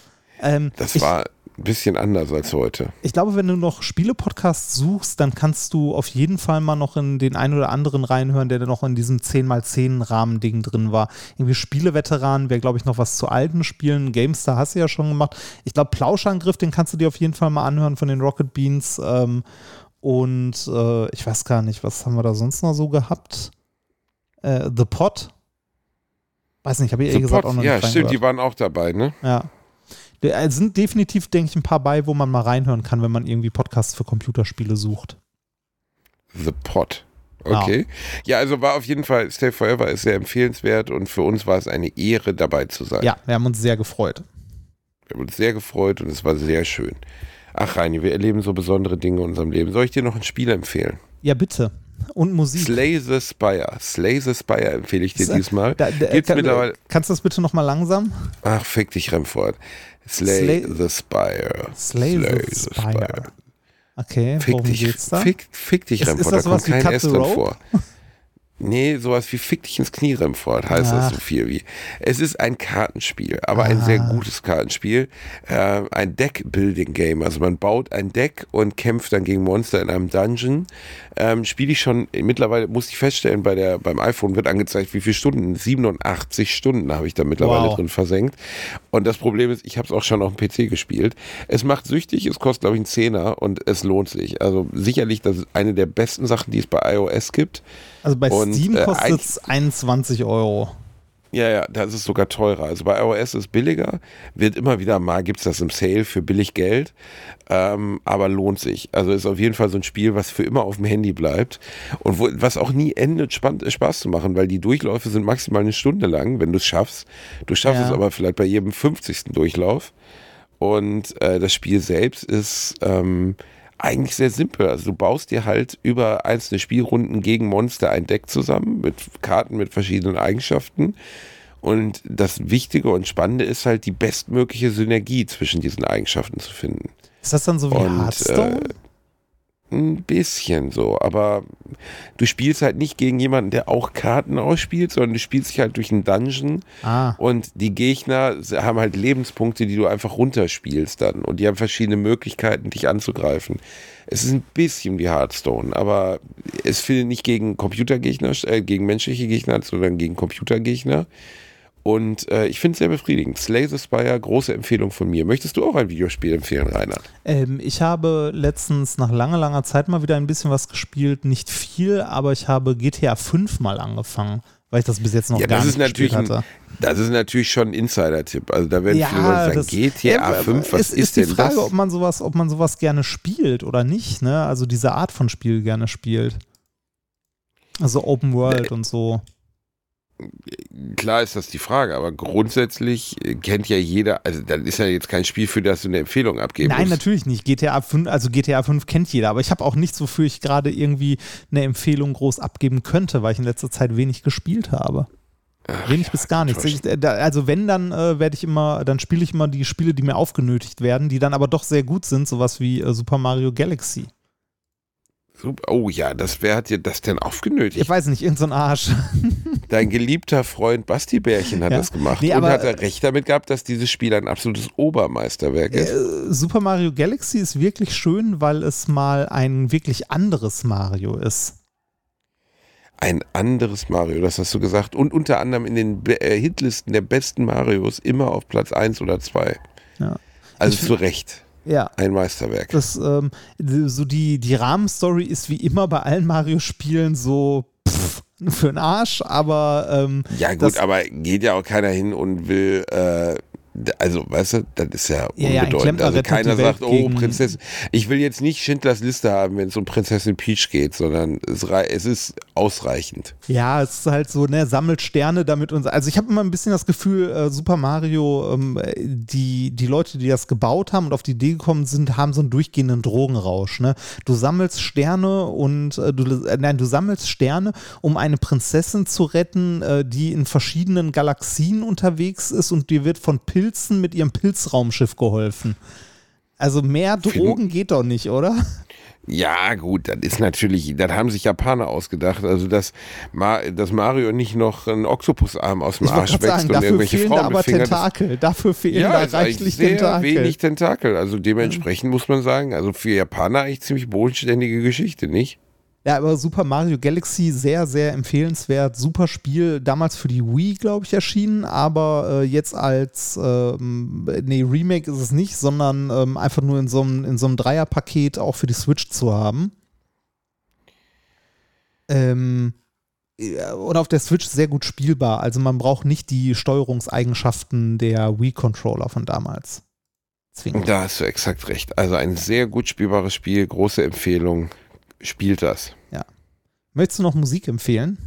Das war ein bisschen anders als heute. Ich glaube, wenn du noch Spiele-Podcasts suchst, dann kannst du auf jeden Fall mal noch in den einen oder anderen reinhören, der noch in diesem 10x10-Rahmending drin war. Irgendwie Spieleveteranen wäre, glaube ich, noch was zu alten Spielen. GameStar hast du ja schon gemacht. Ich glaube, Plauschangriff, den kannst du dir auf jeden Fall mal anhören von den Rocket Beans. Und ich weiß gar nicht, was haben wir da sonst noch so gehabt? The Pod? Weiß nicht, habe ich gesagt auch noch nicht reingehört. Ja, stimmt, die waren auch dabei, ne? Ja. Da sind definitiv, denke ich, ein paar bei, wo man mal reinhören kann, wenn man irgendwie Podcasts für Computerspiele sucht. The Pod. Okay. Ja, also war auf jeden Fall, Stay Forever ist sehr empfehlenswert und für uns war es eine Ehre, dabei zu sein. Ja, wir haben uns sehr gefreut. Wir haben uns sehr gefreut und es war sehr schön. Ach, Reini, wir erleben so besondere Dinge in unserem Leben. Soll ich dir noch ein Spiel empfehlen? Ja, Und Musik. Slay the Spire. Slay the Spire empfehle ich dir diesmal. Gibt's mittlerweile. Kannst du das bitte nochmal langsam? Ach, fick dich, Remford. Slay the Spire. Slay the Spire. Okay, worum geht's da? Fick dich, Remford. Da kommt kein S drin vor. Nee, sowas wie Fick dich ins Knie, Remford, heißt das so viel wie. Es ist ein Kartenspiel, aber ein sehr gutes Kartenspiel. Ein Deck-Building-Game. Also man baut ein Deck und kämpft dann gegen Monster in einem Dungeon. Spiele ich schon, mittlerweile musste ich feststellen, beim iPhone wird angezeigt, wie viele Stunden. 87 Stunden habe ich da mittlerweile drin versenkt. Und das Problem ist, ich habe es auch schon auf dem PC gespielt. Es macht süchtig, es kostet, glaube ich, einen Zehner und es lohnt sich. Also sicherlich, das ist eine der besten Sachen, die es bei iOS gibt. Also bei Steam kostet es 21 €. Ja, das ist sogar teurer. Also bei iOS ist es billiger, wird immer wieder mal, gibt es das im Sale für billig Geld, aber lohnt sich. Also ist auf jeden Fall so ein Spiel, was für immer auf dem Handy bleibt und was auch nie endet, Spaß zu machen, weil die Durchläufe sind maximal eine Stunde lang, wenn du es schaffst. Du schaffst es aber vielleicht bei jedem 50. Durchlauf und das Spiel selbst ist eigentlich sehr simpel. Also du baust dir halt über einzelne Spielrunden gegen Monster ein Deck zusammen mit Karten mit verschiedenen Eigenschaften. Und das Wichtige und Spannende ist halt, die bestmögliche Synergie zwischen diesen Eigenschaften zu finden. Ist das dann so wie Hearthstone? Ein bisschen so, aber du spielst halt nicht gegen jemanden, der auch Karten ausspielt, sondern du spielst dich halt durch einen Dungeon und die Gegner haben halt Lebenspunkte, die du einfach runterspielst dann und die haben verschiedene Möglichkeiten, dich anzugreifen. Es ist ein bisschen wie Hearthstone, aber es findet nicht gegen Computergegner, gegen menschliche Gegner, sondern gegen Computergegner. Und ich finde es sehr befriedigend. Slay the Spire, große Empfehlung von mir. Möchtest du auch ein Videospiel empfehlen, Reinhard? Ich habe letztens nach langer Zeit mal wieder ein bisschen was gespielt. Nicht viel, aber ich habe GTA 5 mal angefangen, weil ich das bis jetzt noch gar nicht gespielt hatte. Das ist natürlich schon ein Insider-Tipp. Also da werden viele Leute sagen, GTA 5, was ist denn das? Ist die Frage, ob man sowas gerne spielt oder nicht, ne? Also diese Art von Spiel gerne spielt. Also Open World und so. Klar ist das die Frage, aber grundsätzlich kennt ja jeder, also dann ist ja jetzt kein Spiel, für das du eine Empfehlung abgeben musst. Nein, natürlich nicht. GTA 5 kennt jeder, aber ich habe auch nichts, wofür ich gerade irgendwie eine Empfehlung groß abgeben könnte, weil ich in letzter Zeit wenig gespielt habe. Wenig bis gar nichts. Also wenn, dann dann spiele ich immer die Spiele, die mir aufgenötigt werden, die dann aber doch sehr gut sind, sowas wie Super Mario Galaxy. Oh ja, wer hat dir das denn aufgenötigt? Ich weiß nicht, irgend so ein Arsch. Dein geliebter Freund Basti Bärchen hat das gemacht. Nee, und hat er recht damit gehabt, dass dieses Spiel ein absolutes Obermeisterwerk ist? Super Mario Galaxy ist wirklich schön, weil es mal ein wirklich anderes Mario ist. Ein anderes Mario, das hast du gesagt. Und unter anderem in den Hitlisten der besten Marios immer auf Platz 1 oder 2. Ja. Also zu Recht. Ja. Ein Meisterwerk. Das, so die Rahmenstory ist wie immer bei allen Mario-Spielen so für den Arsch, aber ja gut, aber geht ja auch keiner hin und will also, weißt du, das ist ja unbedeutend. Also keiner sagt, oh, Prinzessin. Ich will jetzt nicht Schindlers Liste haben, wenn es um Prinzessin Peach geht, sondern es ist ausreichend. Ja, es ist halt so, ne, sammelt Sterne damit und also ich habe immer ein bisschen das Gefühl, Super Mario, die Leute, die das gebaut haben und auf die Idee gekommen sind, haben so einen durchgehenden Drogenrausch, ne? Du sammelst Sterne und du sammelst Sterne, um eine Prinzessin zu retten, die in verschiedenen Galaxien unterwegs ist und dir wird von Pilzen mit ihrem Pilzraumschiff geholfen. Also mehr Drogen geht doch nicht, oder? Ja, gut, das ist natürlich, das haben sich Japaner ausgedacht, also dass Mario nicht noch einen Oktopusarm aus dem Arsch wächst und irgendwelche Frauen aber Tentakel, dafür fehlen da reichlich sehr Tentakel. Wenig Tentakel, also dementsprechend muss man sagen, also für Japaner eigentlich ziemlich bodenständige Geschichte, nicht? Ja, aber Super Mario Galaxy sehr, sehr empfehlenswert. Super Spiel. Damals für die Wii, glaube ich, erschienen, aber jetzt als Remake ist es nicht, sondern einfach nur in so einem Dreierpaket auch für die Switch zu haben. Und auf der Switch sehr gut spielbar. Also man braucht nicht die Steuerungseigenschaften der Wii-Controller von damals. Zwingend. Da hast du exakt recht. Also ein sehr gut spielbares Spiel, große Empfehlung. Spielt das. Ja. Möchtest du noch Musik empfehlen?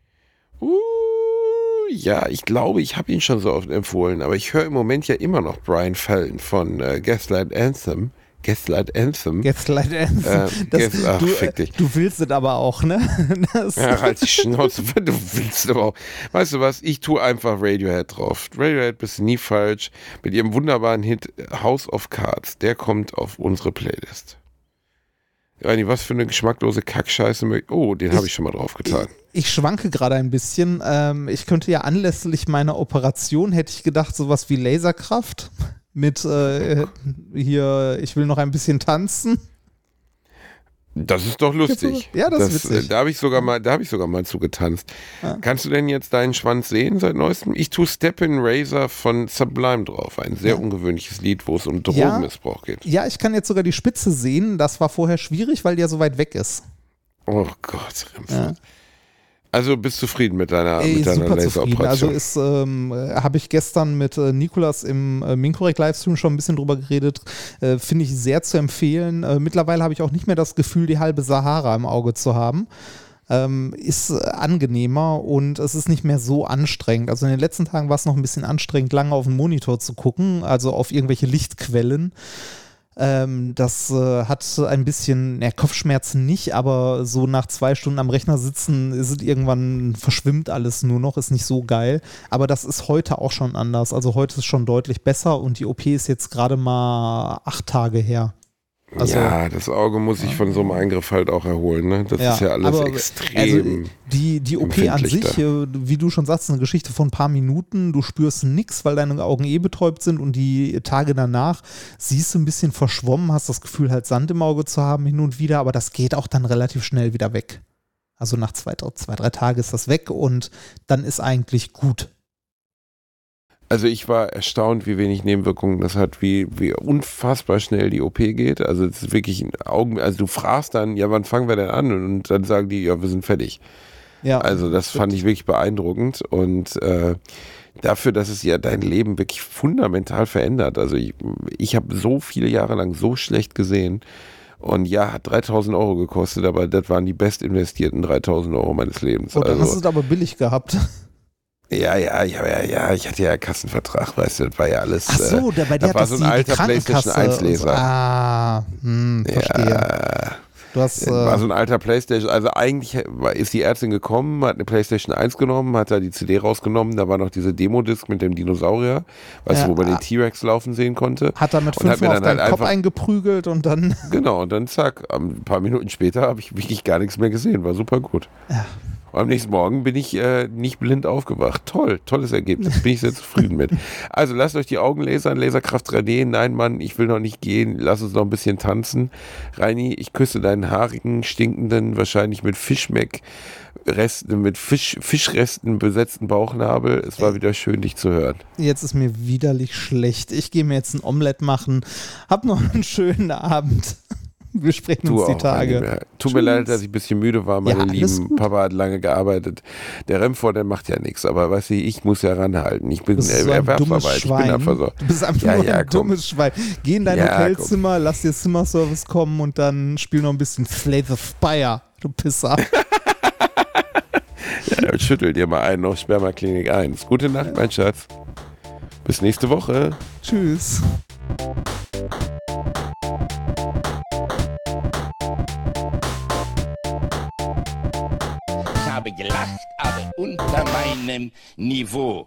Ja, ich glaube, ich habe ihn schon so oft empfohlen, aber ich höre im Moment ja immer noch Brian Fallon von Gaslight Anthem. Gaslight Anthem. Fick dich. Du willst es aber auch, ne? Ja, halt die Schnauze, du willst aber auch. Weißt du was, ich tue einfach Radiohead drauf. Radiohead bist du nie falsch. Mit ihrem wunderbaren Hit House of Cards. Der kommt auf unsere Playlist. Reini, was für eine geschmacklose Kackscheiße. Oh, den habe ich schon mal drauf getan. Ich schwanke gerade ein bisschen. Ich könnte ja anlässlich meiner Operation, hätte ich gedacht, sowas wie Laserkraft mit hier, ich will noch ein bisschen tanzen. Das ist doch lustig. Ja, das ist witzig. Da habe ich sogar mal zugetanzt. Ja. Kannst du denn jetzt deinen Schwanz sehen seit neuestem? Ich tue Steppin' Razor von Sublime drauf. Ein sehr ungewöhnliches Lied, wo es um Drogenmissbrauch geht. Ja, ich kann jetzt sogar die Spitze sehen. Das war vorher schwierig, weil die ja so weit weg ist. Oh Gott, Also bist du zufrieden mit deiner Super zufrieden. Also Laseroperation? habe ich gestern mit Nikolas im Minkorrekt-Livestream schon ein bisschen drüber geredet. Finde ich sehr zu empfehlen. Mittlerweile habe ich auch nicht mehr das Gefühl, die halbe Sahara im Auge zu haben. Ist angenehmer und es ist nicht mehr so anstrengend. Also in den letzten Tagen war es noch ein bisschen anstrengend, lange auf den Monitor zu gucken, also auf irgendwelche Lichtquellen. Das hat ein bisschen, Kopfschmerzen nicht, aber so nach 2 Stunden am Rechner sitzen, irgendwann verschwimmt alles nur noch, ist nicht so geil. Aber das ist heute auch schon anders. Also heute ist schon deutlich besser und die OP ist jetzt gerade mal 8 Tage her. Also, ja, das Auge muss sich von so einem Eingriff halt auch erholen. Ne? Das ist ja alles extrem. Also die OP an sich, wie du schon sagst, eine Geschichte von ein paar Minuten. Du spürst nichts, weil deine Augen betäubt sind und die Tage danach siehst du ein bisschen verschwommen, hast das Gefühl, halt Sand im Auge zu haben hin und wieder, aber das geht auch dann relativ schnell wieder weg. Also nach 2, 3 Tagen ist das weg und dann ist eigentlich gut. Also ich war erstaunt, wie wenig Nebenwirkungen das hat, wie unfassbar schnell die OP geht. Also es ist wirklich also du fragst dann, ja, wann fangen wir denn an? Und dann sagen die, ja, wir sind fertig. Ja. Also das fand ich wirklich beeindruckend und dafür, dass es ja dein Leben wirklich fundamental verändert. Also ich habe so viele Jahre lang so schlecht gesehen und ja, hat 3.000 Euro gekostet, aber das waren die best investierten 3.000 Euro meines Lebens. Oh, dann hast du es aber billig gehabt. Ja, ich hatte ja Kassenvertrag, weißt du, das war ja alles. Ach so, bei dir das war so ein alter PlayStation 1-Leser. Verstehe. Ja. War so ein alter PlayStation, also eigentlich ist die Ärztin gekommen, hat eine PlayStation 1 genommen, hat da die CD rausgenommen, da war noch diese Demo-Disc mit dem Dinosaurier, weißt du, wo man den T-Rex laufen sehen konnte. Hat er mit 5 Mal auf deinen Kopf eingeprügelt und dann... Genau, und dann zack, ein paar Minuten später habe ich wirklich gar nichts mehr gesehen, war super gut. Ja. Am nächsten Morgen bin ich nicht blind aufgewacht. Tolles Ergebnis, bin ich sehr zufrieden mit. Also lasst euch die Augen lasern, Laserkraft 3D. Nein, Mann, ich will noch nicht gehen, lass uns noch ein bisschen tanzen. Reini, ich küsse deinen haarigen, stinkenden, wahrscheinlich mit Fischmeck-Resten, mit Fischresten besetzten Bauchnabel. Es war wieder schön, dich zu hören. Jetzt ist mir widerlich schlecht. Ich gehe mir jetzt ein Omelett machen. Hab noch einen schönen Abend. Wir sprechen uns die Tage. Tut mir leid, dass ich ein bisschen müde war, meine Lieben. Papa hat lange gearbeitet. Der Remford, der macht ja nichts, aber weißt du, ich muss ja ranhalten. Ich bin Erwerbsarbeit. Ich bin einfach so. Du bist einfach nur ein dummes Schwein. Geh in dein Hotelzimmer, lass dir Zimmerservice kommen und dann spiel noch ein bisschen Slay the Spire, du Pisser. Ja, schüttel dir mal einen auf Spermaklinik 1. Gute Nacht, mein Schatz. Bis nächste Woche. Tschüss. Gelacht, aber unter meinem Niveau.